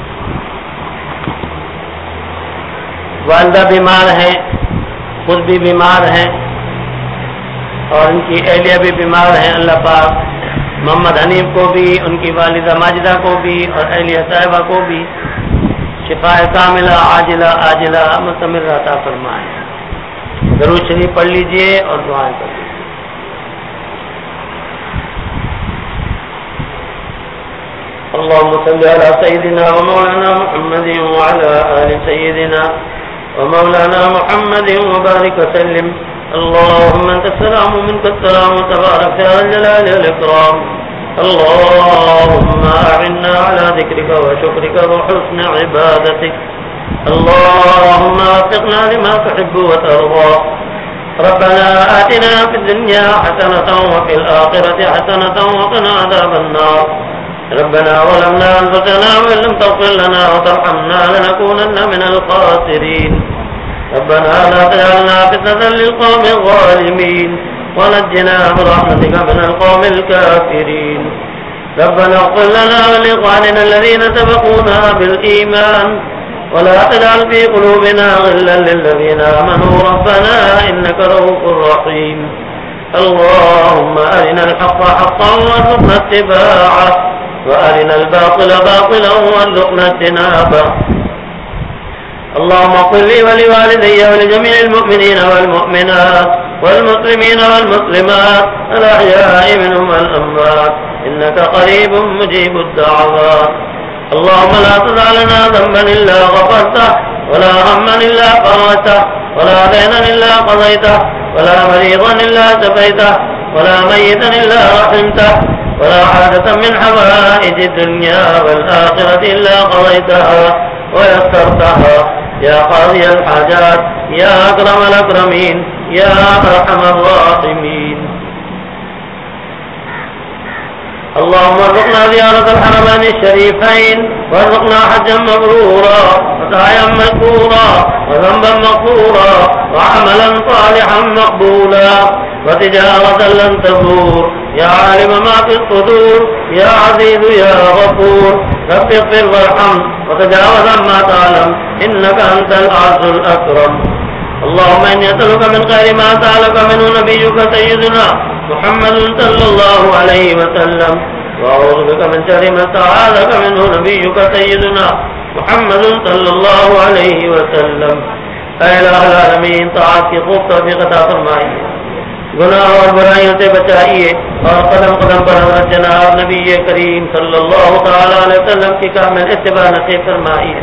والدہ بیمار ہیں، خود بھی بیمار ہیں اور ان کی اہلیہ بھی بیمار ہیں. اللہ پاک محمد حنیف کو بھی، ان کی والدہ ماجدہ کو بھی اور اہلیہ صاحبہ کو بھی شفاء کاملہ عاجلہ آجلہ مستمر عطا فرمائے. درود شریف پڑھ لیجئے اور دعائیں کر لیجیے. اللهم صل على سيدنا ومولانا محمد وعلى آل سيدنا ومولانا محمد وبارك وسلم. اللهم أنت السلام ومنك السلام تبارك يا الجلال والإكرام. اللهم أعنا على ذكرك وشكرك وحسن عبادتك. اللهم وفقنا لما تحب وترضى. ربنا آتنا في الدنيا حسنة وفي الآخرة حسنة وقنا عذاب النار. ربنا ظلمنا أنفسنا وإن لم تغفر لنا وترحمنا لنكونن من الخاسرين. ربنا لا تجعلنا فتنة للقوم الظالمين ونجنا برحمتك من القوم الكافرين. ربنا اغفر لنا ولإخواننا الذين سبقونا بالإيمان ولا تجعل في قلوبنا غلا للذين آمنوا ربنا إنك رؤوف رحيم. اللهم أرنا الحق حقا وارزقنا اتباعه وأرنا الباطل باطلا وارزقنا اجتنابه. اللهم اغفر لي ولوالدي ولجميع المؤمنين والمؤمنات والمسلمين والمسلمات الأحياء منهم والأموات إنك قريب مجيب الدعوات. اللهم لا تدع لنا ذنبا إلا غفرته ولا هما إلا فرجته ولا دينا إلا قضيته ولا مريضا إلا شفيته ولا ميتا إلا رحمته ولا حاجة من حوائج الدنيا والآخرة إلا قضيتها ويسرتها يا قاضي الحاجات يا أكرم الأكرمين يا أرحم الراحمين. اللهم ارزقنا زيارة الحرمين الشريفين وارزقنا حجا مبرورا وسعيا مشكورا وذنبا مغفورا وعملا صالحا مقبولا وتجارة لن تبور يا عالم ما في الصدور يا عزيز يا غفور. رب اغفر وارحم وتجاوز عما تعلم إنك أنت العز الأكرم. اللهم إني أسألك من خير ما سألك منه نبيك سيدنا محمد صلى الله عليه وسلم وأعوذ بك من شر ما استعاذك منه نبيك سيدنا محمد صلى الله عليه وسلم. اے الہ العالمین طاعت کی خوب توفیق عطا فرمائیے، گناہ اور برائیوں سے بچائیے اور قدم قدم پر حضرت جناب نبی کریم صلی اللہ تعالی علیہ وسلم کی کامل اتباع نصیب فرمائیے،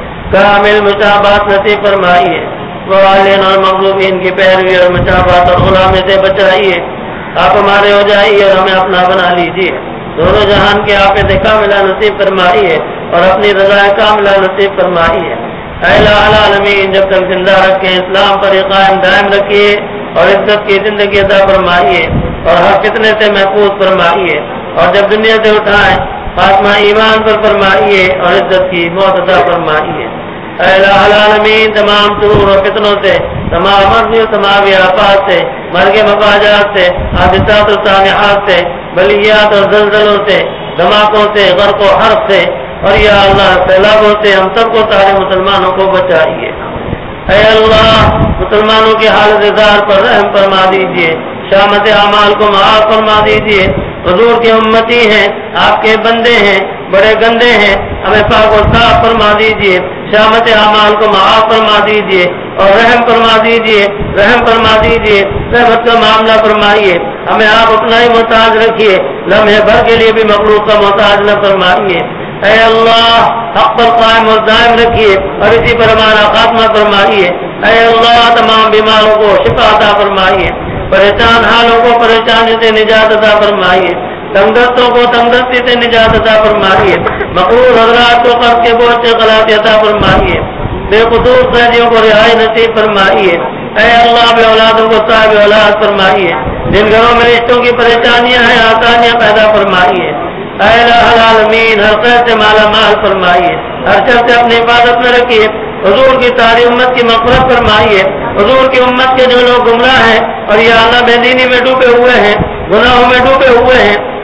کامل مشابہت نصیب فرمائیے، والین اور مغلوبین کی پیروی اور مشابہت اور غلامی سے بچائیے. آپ ہمارے ہو جائیے اور ہمیں اپنا بنا لیجیے. دونوں جہان کے آفت کاملہ نصیب فرمائیے اور اپنی رضا کاملہ نصیب فرمائیے. اے الہ العالمین جب تک زندہ رکھیں اسلام پر قائم دائم رکھیے اور عزت کی زندگی عطا فرمائیے اور ہر فتنے سے محفوظ فرمائیے اور جب دنیا سے اٹھائیں خاتمہ ایمان پر فرمائیے اور عزت کی موت عطا فرمائیے. اے الہ العالمین تمام شرور و فتنوں سے، تمام مرضی و سماوی آفات سے، مرگ مفاجات سے، حادثات و سانحات سے، بلیات اور زلزلوں سے، دھماکوں سے، غرق و حرق سے اور یا اللہ سیلابوں سے ہم سب کو سارے مسلمانوں کو بچائیے. اے اللہ مسلمانوں کی حالت زار پر رحم فرما دیجیے، شامت اعمال کو معاف فرما دیجیے. حضور کے امتی ہیں، آپ کے بندے ہیں، بڑے گندے ہیں، ہمیں پاک و صاف فرما دیجیے، شامت اعمال کو معاف فرما دیجیے اور رحم فرما دیجیے، رحم فرما دیجیے، رحمت کا معاملہ فرمائیے. ہمیں آپ اپنا ہی محتاج رکھیے، لمحے بھر کے لیے بھی مخلوق کا محتاج نہ فرمائیے. اے اللہ حق پر قائم اور دائم رکھیے اور اسی پر ہمارا خاتمہ فرمائیے. اے اللہ تمام بیماروں کو شفا عطا فرمائیے، پریشان حالوں کو پریشانی سے نجات عطا فرمائیے، تنگ دستوں کو تنگ دستی سے نجات عطا فرمائیے، مقرور حضرات کو قرض کے بوجھ سے خلاصی عطا فرمائیے، بے قصور قیدیوں کو رہائی نصیب فرمائیے. اے اللہ بے اولادوں کو صاحب اولاد فرمائیے، جن گھروں میں رشتوں کی پریشانیاں ہیں آسانیاں پیدا فرمائیے. اے الہ العالمین ہر خیر سے مالا مال فرمائیے، ہر شر سے اپنی حفاظت میں رکھیے. حضور کی ساری امت کی مغفرت فرمائیے. حضور کی امت کے جو لوگ گمراہ ہیں اور یہ اللہ بے دینی میں ڈوبے ہوئے ہیں، گناہوں میں ڈوبے ہوئے ہیں،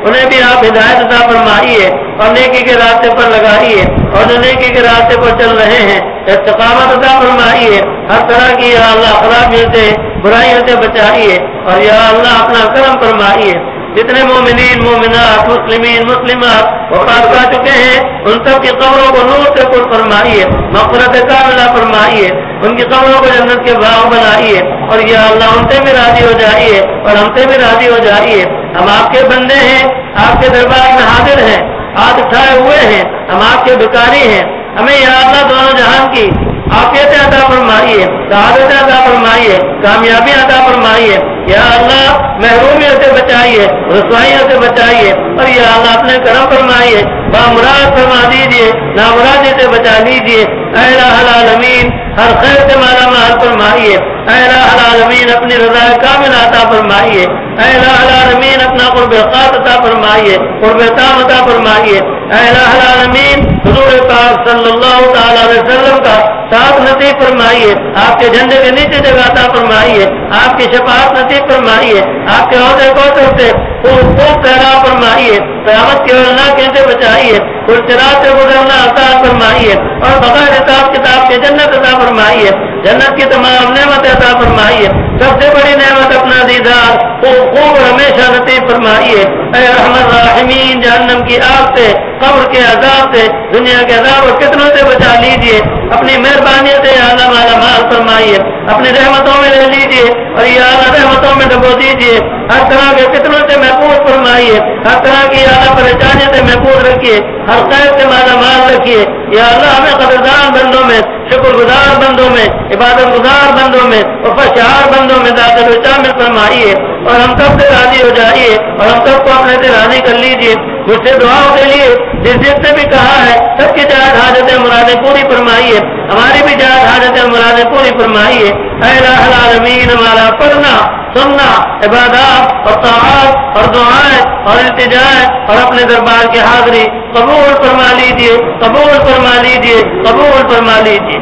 انہیں بھی آپ ہدایت عطا فرمائیے اور نیکی کے راستے پر لگائیے، اور جو نیکی کے راستے پر چل رہے ہیں استقامت عطا فرمائیے، ہر طرح کی یا اللہ خرابیوں سے برائیوں سے بچائیے، اور یا اللہ اپنا کرم فرمائیے۔ جتنے مومنین مومنات مسلمین مسلمات وفات پا چکے ہیں ان سب کی قبروں کو نور سے پر فرمائیے، مغفرت کاملہ فرمائیے، ان کی قبروں کو جنت کے باغ بنائیے، اور یا اللہ ان سے بھی راضی ہو جائیے اور ہم سے بھی راضی ہو جائیے۔ ہم آپ کے بندے ہیں، آپ کے دربار میں حاضر ہیں، ہاتھ اٹھائے ہوئے ہیں، ہم آپ کے بھکاری ہیں، ہمیں یا اللہ دونوں جہان کی عافیت عطا فرمائیے، سعادت عطا فرمائیے، کامیابی عطا فرمائیے، یا اللہ محرومیوں سے بچائیے، رسوائیوں سے بچائیے، اور یا اللہ اپنے کرم فرمائیے، بامراد فرما دیجیے، نامرادی سے بچا لیجیے۔ اے الہ العالمین ہر خیر سے مالا مال فرمائیے، اے الہ العالمین اپنی رضا کامل عطا فرمائیے، اے الہ العالمین اپنا قرب خاص عطا فرمائیے، قرب تام عطا فرمائیے، اے الہ العالمین حضور پاک صلی اللہ تعالی علیہ وسلم کا ساتھ نصیب فرمائیے، آپ کے جھنڈے کے نیچے جگہ عطا فرمائیے، آپ کی شفاعت نصیب فرمائیے، آپ کے عہدے کوثر سے خوب سیراب فرمائیے، قیامت کے ہولناک سے بچائیے، پرچراغ سے گزرنا آسان فرمائیے، اور بغیر حساب کتاب کے جنت عطا فرمائیے، جنت کی تمام نعمت عطا فرمائیے، سب سے بڑی نعمت اپنا دیدار خوب اور ہمیشہ نصیب فرمائیے۔ اے ارحم الراحمین جہنم کی آگ سے، قبر کے عذاب سے، دنیا کے عذاب اور فتنوں سے بچا لیجیے، اپنی مہربانی سے اعلیٰ مالا مال فرمائیے، اپنی رحمتوں میں لے لیجیے، اور یہ اعلیٰ رحمتوں میں ڈبو دیجیے، ہر طرح کے فتنوں سے محفوظ فرمائیے، ہر طرح کی اعلیٰ پریشانی سے محفوظ رکھیے، ہر خیر سے مالا مال رکھیے۔ یا اللہ ہمیں قدردان بندوں میں، شکر گزار بندوں میں، عبادت گزار بندوں میں، وفاشار بندوں میں داخل و شامل فرمائیے، اور ہم سب سے راضی ہو جائیے، اور ہم سب کو اپنے سے راضی کر لیجیے۔ مجھ سے دعاؤں کے لیے جس نے بھی کہا ہے سب کی جائز حاجتیں مرادیں پوری فرمائیے، ہماری بھی جائز حاجتیں مرادیں پوری فرمائیے۔ اے الہ العالمین ہمارا پڑھنا سننا عبادات اور طاعات اور دعائیں اور التجائیں اور اپنے دربار کی حاضری قبول فرما لیجیے، قبول فرما لیجیے، قبول فرما لیجیے۔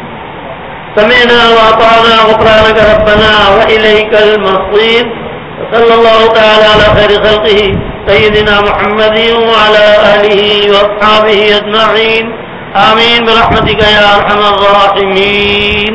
سمعنا واطعنا غفرانك ربنا وإليك المصير، صلی اللہ تعالی علی خیر خلقہ سیدنا محمد وعلى آلہ واصحابہ اجمعین، آمین برحمتک یا ارحم الراحمین۔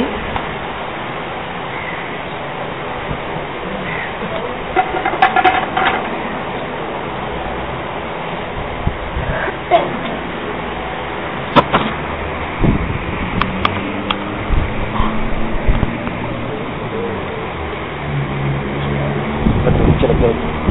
چلو